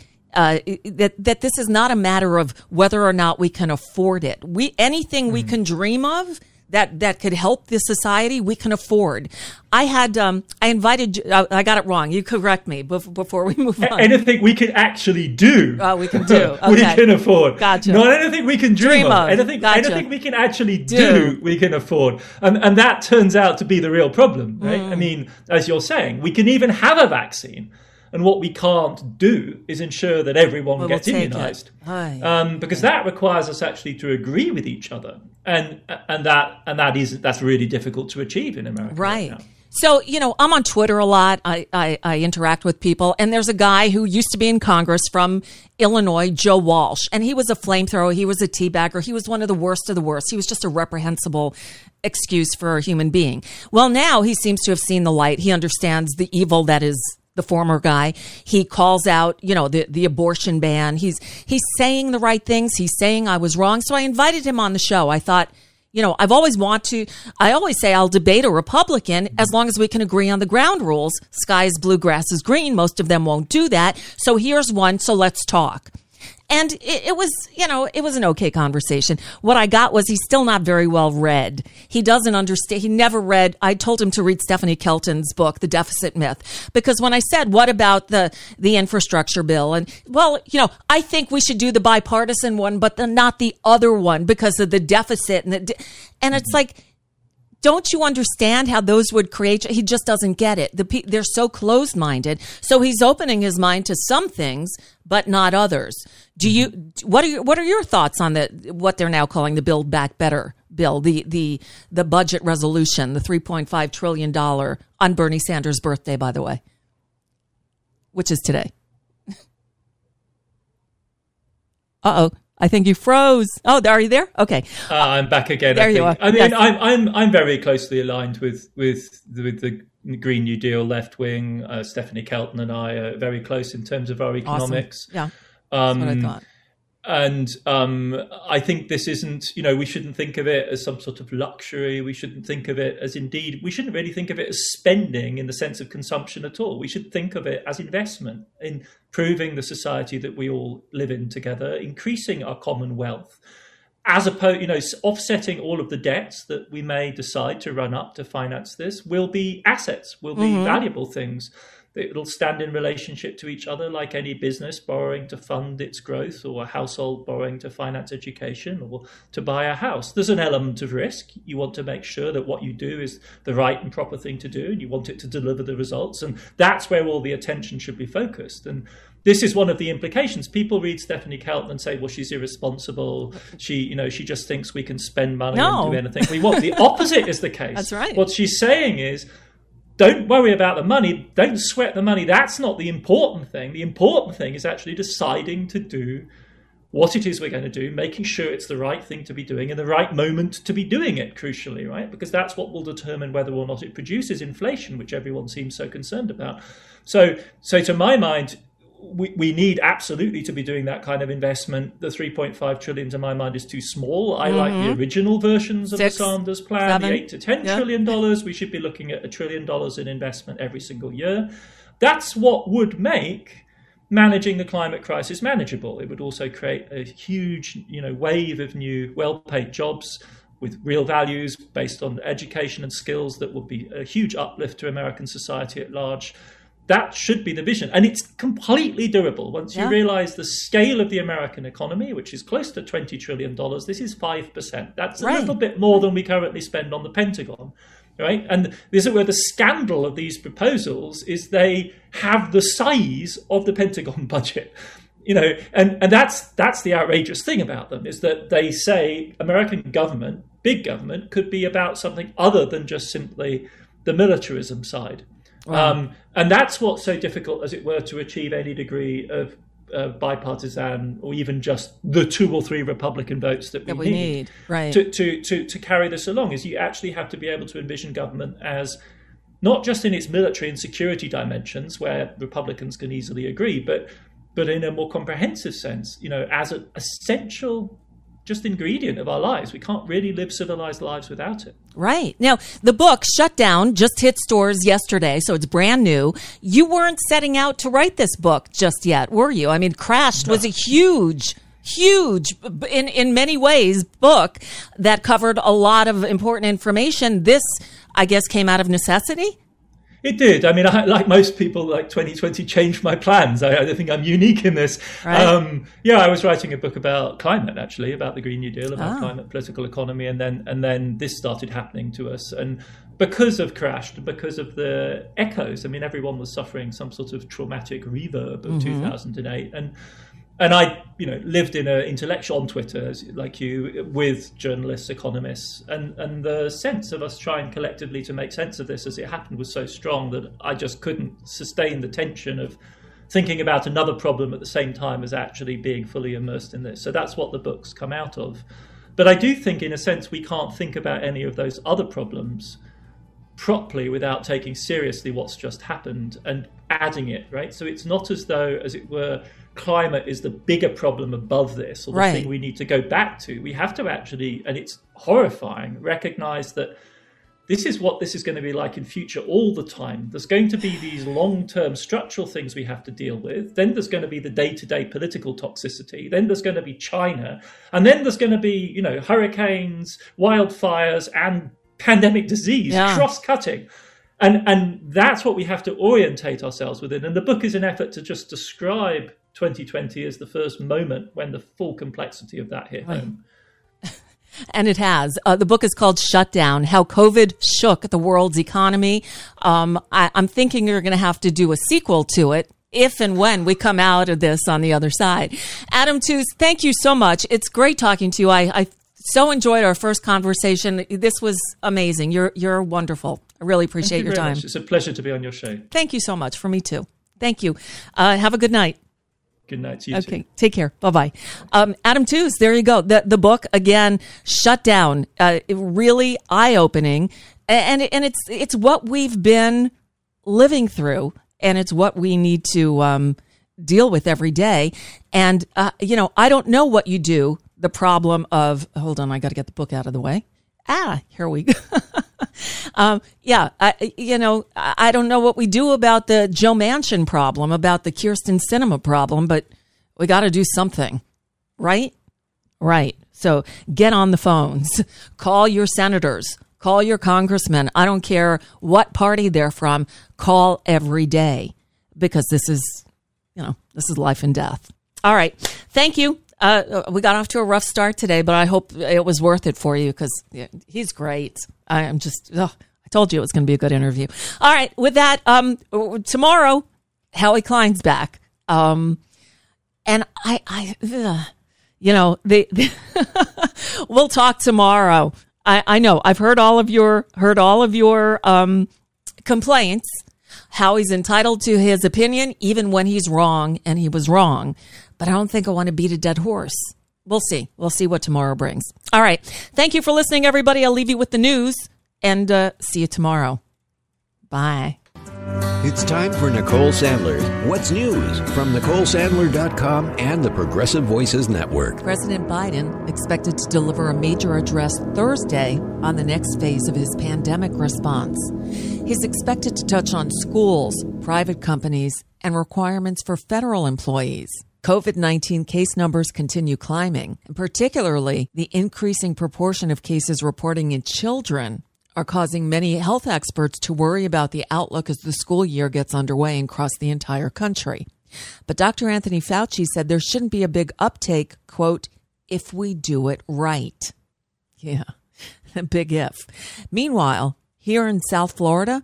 that this is not a matter of whether or not we can afford it. Anything we can dream of that could help this society, we can afford. I invited, I got it wrong. You correct me before we move on. Anything we can actually do. We can do. Okay. We can afford. Gotcha. Not anything we can dream of. Anything we can actually do, we can afford. And that turns out to be the real problem, right? I mean, as you're saying, we can even have a vaccine. And what we can't do is ensure that everyone gets immunized, because that requires us actually to agree with each other, and that's really difficult to achieve in America right now. So, I'm on Twitter a lot. I interact with people, and there's a guy who used to be in Congress from Illinois, Joe Walsh, and he was a flamethrower. He was a teabagger. He was one of the worst of the worst. He was just a reprehensible excuse for a human being. Well, now he seems to have seen the light. He understands the evil that is the former guy. He calls out, the abortion ban. He's saying the right things. He's saying I was wrong. So I invited him on the show. I thought, I always say I'll debate a Republican as long as we can agree on the ground rules. Sky is blue, grass is green. Most of them won't do that. So here's one. So let's talk. And it was, it was an okay conversation. What I got was he's still not very well read. He doesn't understand. He never read. I told him to read Stephanie Kelton's book, The Deficit Myth, because when I said, what about the infrastructure bill? And well, I think we should do the bipartisan one, but not the other one because of the deficit. And it's like, don't you understand how those would create? He just doesn't get it. They're so closed-minded. So he's opening his mind to some things, but not others. What are your thoughts on what they're now calling the Build Back Better bill, the budget resolution, the $3.5 trillion on Bernie Sanders' birthday, by the way, which is today? Uh-oh. I think you froze. Oh, are you there? Okay. I'm back again. There you are. I mean, yes. I'm very closely aligned with the Green New Deal left wing. Stephanie Kelton and I are very close in terms of our economics. Awesome. Yeah, that's what I thought. And I think this isn't, we shouldn't think of it as some sort of luxury. We shouldn't think of it as we shouldn't really think of it as spending in the sense of consumption at all. We should think of it as investment in improving the society that we all live in together, increasing our common wealth, as opposed, offsetting all of the debts that we may decide to run up to finance this will be assets, will be valuable things. It'll stand in relationship to each other like any business borrowing to fund its growth or a household borrowing to finance education or to buy a house. There's an element of risk. You want to make sure that what you do is the right and proper thing to do, and you want it to deliver the results. And that's where all the attention should be focused. And this is one of the implications. People read Stephanie Kelton and say, well, she's irresponsible. She just thinks we can spend money and do anything we want. The opposite is the case. That's right. What she's saying is, don't worry about the money. Don't sweat the money. That's not the important thing. The important thing is actually deciding to do what it is we're going to do, making sure it's the right thing to be doing in the right moment to be doing it, crucially, right? Because that's what will determine whether or not it produces inflation, which everyone seems so concerned about. So to my mind, we need absolutely to be doing that kind of investment. The 3.5 trillion, to my mind, is too small. I like the original versions of the Sanders plan, the $8 to $10 trillion. We should be looking at $1 trillion in investment every single year. That's what would make managing the climate crisis manageable. It would also create a huge, wave of new, well-paid jobs with real values based on education and skills that would be a huge uplift to American society at large. That should be the vision. And it's completely durable. Once you realize the scale of the American economy, which is close to $20 trillion, this is 5%. That's a little bit more than we currently spend on the Pentagon, right? And this is where the scandal of these proposals is they have the size of the Pentagon budget. And that's the outrageous thing about them, is that they say American government, big government, could be about something other than just simply the militarism side. Wow. And that's what's so difficult, as it were, to achieve any degree of bipartisan or even just the 2 or 3 Republican votes that we need right. to carry this along, is you actually have to be able to envision government as not just in its military and security dimensions, where Republicans can easily agree, but in a more comprehensive sense, as an essential just ingredient of our lives. We can't really live civilized lives without it. Right. Now, the book, Shut Down, just hit stores yesterday, so it's brand new. You weren't setting out to write this book just yet, were you? I mean, Crashed was a huge, in many ways, book that covered a lot of important information. This, I guess, came out of necessity? It did. I mean, like most people, 2020 changed my plans. I think I'm unique in this. Right. I was writing a book about climate, actually, about the Green New Deal, about climate, political economy, and then this started happening to us. And because of Crashed, because of the echoes, I mean, everyone was suffering some sort of traumatic reverb of 2008. And I, lived in an intellectual on Twitter, like you, with journalists, economists, and the sense of us trying collectively to make sense of this as it happened was so strong that I just couldn't sustain the tension of thinking about another problem at the same time as actually being fully immersed in this. So that's what the book's come out of. But I do think, in a sense, we can't think about any of those other problems properly without taking seriously what's just happened and adding it, right? So it's not as though, as it were, climate is the bigger problem above this, or the thing we need to go back to. We have to actually, and it's horrifying, recognize that this is what this is going to be like in future all the time. There's going to be these long-term structural things we have to deal with. Then there's going to be the day-to-day political toxicity. Then there's going to be China. And then there's going to be, hurricanes, wildfires, and pandemic disease, cross-cutting. And that's what we have to orientate ourselves within. And the book is an effort to just describe 2020 as the first moment when the full complexity of that hit home. And it has. The book is called Shutdown, How COVID Shook the World's Economy. I'm thinking you're going to have to do a sequel to it if and when we come out of this on the other side. Adam Tooze, thank you so much. It's great talking to you. I so enjoyed our first conversation. This was amazing. You're wonderful. I really appreciate your time. Much. It's a pleasure to be on your show. Thank you so much. For me too. Thank you. Have a good night. Good night to you too. Okay, take care. Bye-bye. Adam Tooze, there you go. The book, again, Shutdown, really eye-opening. And it's what we've been living through, and it's what we need to deal with every day. And, I don't know what you do. The problem of, hold on, I got to get the book out of the way. Here we go. I don't know what we do about the Joe Manchin problem, about the Kyrsten Sinema problem, but we got to do something, right? Right. So get on the phones, call your senators, call your congressmen. I don't care what party they're from. Call every day, because this is life and death. All right. Thank you. We got off to a rough start today, but I hope it was worth it for you, because he's great. I told you it was going to be a good interview. All right. With that, tomorrow, Howie Klein's back. And we'll talk tomorrow. I know I've heard all of your complaints. Howie's entitled to his opinion, even when he's wrong, and he was wrong. But I don't think I want to beat a dead horse. We'll see. We'll see what tomorrow brings. All right. Thank you for listening, everybody. I'll leave you with the news, and see you tomorrow. Bye. It's time for Nicole Sandler's What's News from NicoleSandler.com and the Progressive Voices Network. President Biden expected to deliver a major address Thursday on the next phase of his pandemic response. He's expected to touch on schools, private companies, and requirements for federal employees. COVID-19 case numbers continue climbing, and particularly the increasing proportion of cases reporting in children are causing many health experts to worry about the outlook as the school year gets underway across the entire country. But Dr. Anthony Fauci said there shouldn't be a big uptake, quote, if we do it right. Yeah, big if. Meanwhile, here in South Florida,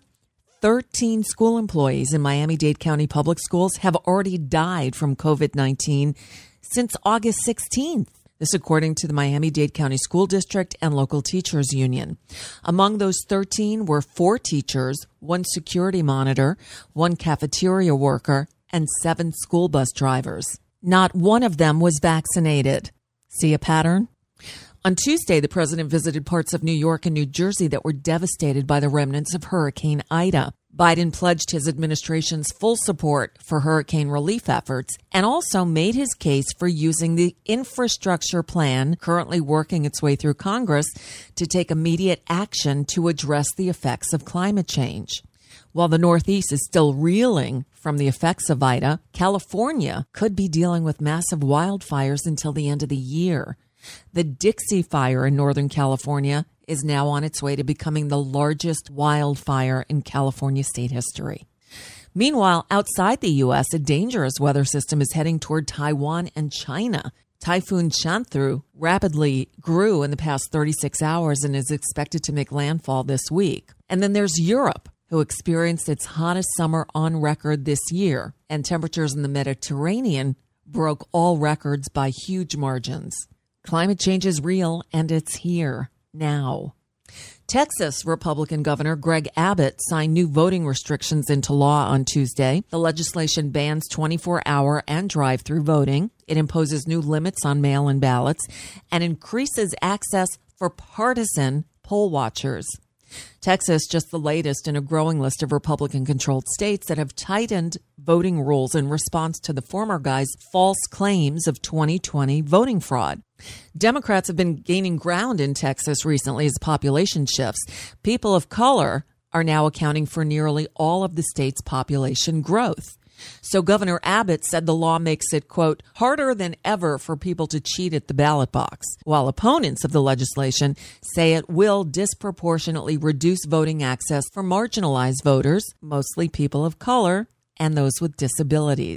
13 school employees in Miami-Dade County Public Schools have already died from COVID-19 since August 16th. This according to the Miami-Dade County School District and Local Teachers Union. Among those 13 were 4 teachers, 1 security monitor, 1 cafeteria worker, and 7 school bus drivers. Not one of them was vaccinated. See a pattern? On Tuesday, the president visited parts of New York and New Jersey that were devastated by the remnants of Hurricane Ida. Biden pledged his administration's full support for hurricane relief efforts and also made his case for using the infrastructure plan currently working its way through Congress to take immediate action to address the effects of climate change. While the Northeast is still reeling from the effects of Ida, California could be dealing with massive wildfires until the end of the year. The Dixie Fire in Northern California is now on its way to becoming the largest wildfire in California state history. Meanwhile, outside the U.S., a dangerous weather system is heading toward Taiwan and China. Typhoon Chanthu rapidly grew in the past 36 hours and is expected to make landfall this week. And then there's Europe, who experienced its hottest summer on record this year, and temperatures in the Mediterranean broke all records by huge margins. Climate change is real, and it's here now. Texas Republican Governor Greg Abbott signed new voting restrictions into law on Tuesday. The legislation bans 24-hour and drive-through voting. It imposes new limits on mail-in ballots and increases access for partisan poll watchers. Texas, just the latest in a growing list of Republican-controlled states that have tightened voting rules in response to the former guy's false claims of 2020 voting fraud. Democrats have been gaining ground in Texas recently as population shifts. People of color are now accounting for nearly all of the state's population growth. So Governor Abbott said the law makes it, quote, harder than ever for people to cheat at the ballot box, while opponents of the legislation say it will disproportionately reduce voting access for marginalized voters, mostly people of color, and those with disabilities.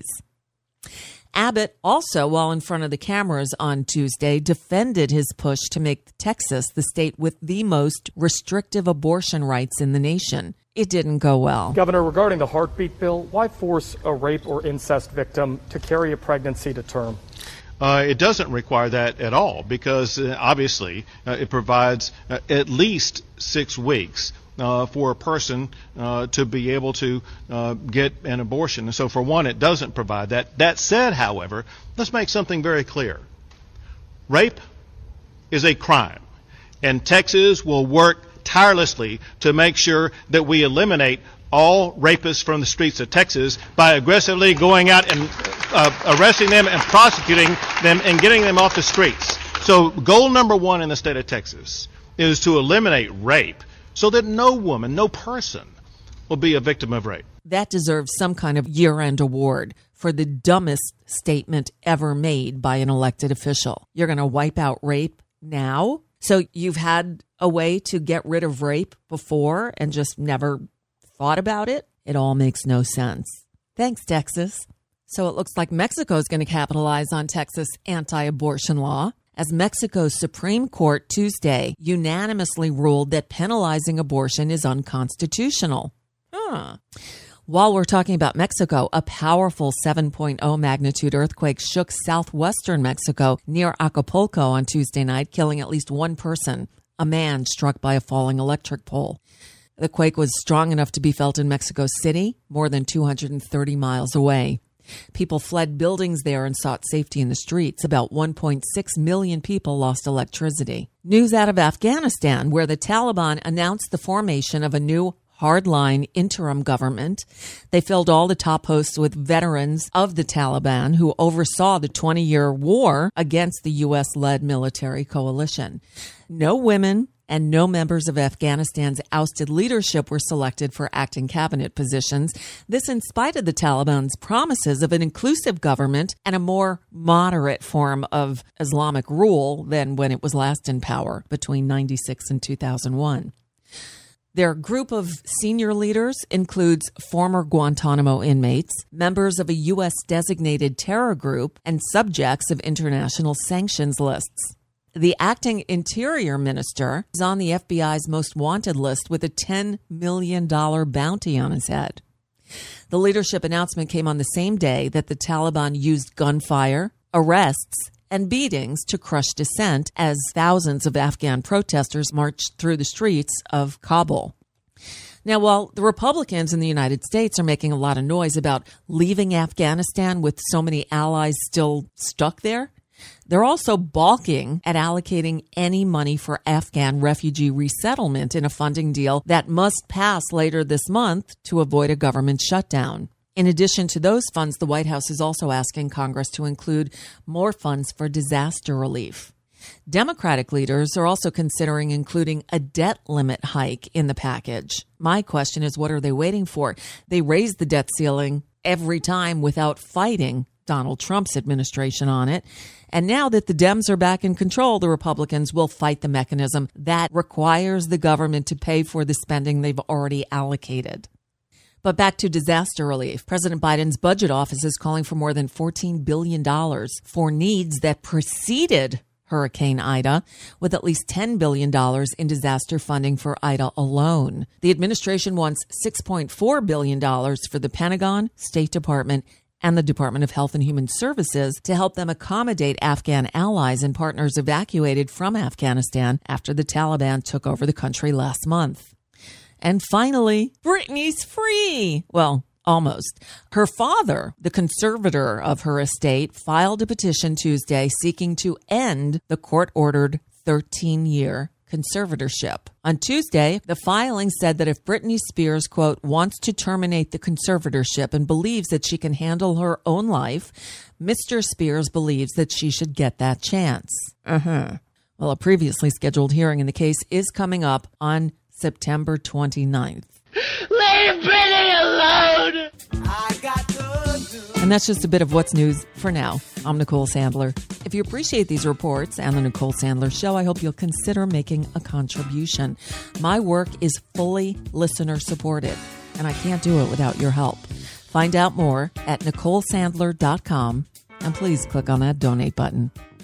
Abbott also, while in front of the cameras on Tuesday, defended his push to make Texas the state with the most restrictive abortion rights in the nation. It didn't go well. Governor, regarding the heartbeat bill, why force a rape or incest victim to carry a pregnancy to term? It doesn't require that at all because obviously it provides at least 6 weeks for a person to be able to get an abortion. And so for one, it doesn't provide that. That said, however, let's make something very clear. Rape is a crime, and Texas will work tirelessly to make sure that we eliminate all rapists from the streets of Texas by aggressively going out and arresting them and prosecuting them and getting them off the streets. So goal number 1 in the state of Texas is to eliminate rape so that no woman, no person will be a victim of rape. That deserves some kind of year-end award for the dumbest statement ever made by an elected official. You're going to wipe out rape now? So you've had a way to get rid of rape before and just never thought about it? It all makes no sense. Thanks, Texas. So it looks like Mexico is going to capitalize on Texas' anti-abortion law, as Mexico's Supreme Court Tuesday unanimously ruled that penalizing abortion is unconstitutional. While we're talking about Mexico, a powerful 7.0 magnitude earthquake shook southwestern Mexico near Acapulco on Tuesday night, killing at least one person, a man struck by a falling electric pole. The quake was strong enough to be felt in Mexico City, more than 230 miles away. People fled buildings there and sought safety in the streets. About 1.6 million people lost electricity. News out of Afghanistan, where the Taliban announced the formation of a new hardline interim government. They filled all the top posts with veterans of the Taliban who oversaw the 20-year war against the U.S.-led military coalition. No women and no members of Afghanistan's ousted leadership were selected for acting cabinet positions. This in spite of the Taliban's promises of an inclusive government and a more moderate form of Islamic rule than when it was last in power between 1996 and 2001. Their group of senior leaders includes former Guantanamo inmates, members of a U.S.-designated terror group, and subjects of international sanctions lists. The acting interior minister is on the FBI's most wanted list with a $10 million bounty on his head. The leadership announcement came on the same day that the Taliban used gunfire, arrests, and beatings to crush dissent as thousands of Afghan protesters marched through the streets of Kabul. Now, while the Republicans in the United States are making a lot of noise about leaving Afghanistan with so many allies still stuck there, they're also balking at allocating any money for Afghan refugee resettlement in a funding deal that must pass later this month to avoid a government shutdown. In addition to those funds, the White House is also asking Congress to include more funds for disaster relief. Democratic leaders are also considering including a debt limit hike in the package. My question is, what are they waiting for? They raised the debt ceiling every time without fighting Donald Trump's administration on it. And now that the Dems are back in control, the Republicans will fight the mechanism that requires the government to pay for the spending they've already allocated. But back to disaster relief. President Biden's budget office is calling for more than $14 billion for needs that preceded Hurricane Ida, with at least $10 billion in disaster funding for Ida alone. The administration wants $6.4 billion for the Pentagon, State Department, and the Department of Health and Human Services to help them accommodate Afghan allies and partners evacuated from Afghanistan after the Taliban took over the country last month. And finally, Britney's free. Well, almost. Her father, the conservator of her estate, filed a petition Tuesday seeking to end the court-ordered 13-year conservatorship. On Tuesday, the filing said that if Britney Spears, quote, wants to terminate the conservatorship and believes that she can handle her own life, Mr. Spears believes that she should get that chance. Well, a previously scheduled hearing in the case is coming up on September 29th. Leave Britney alone! And that's just a bit of what's news for now. I'm Nicole Sandler. If you appreciate these reports and the Nicole Sandler Show, I hope you'll consider making a contribution. My work is fully listener supported, and I can't do it without your help. Find out more at NicoleSandler.com, and please click on that donate button.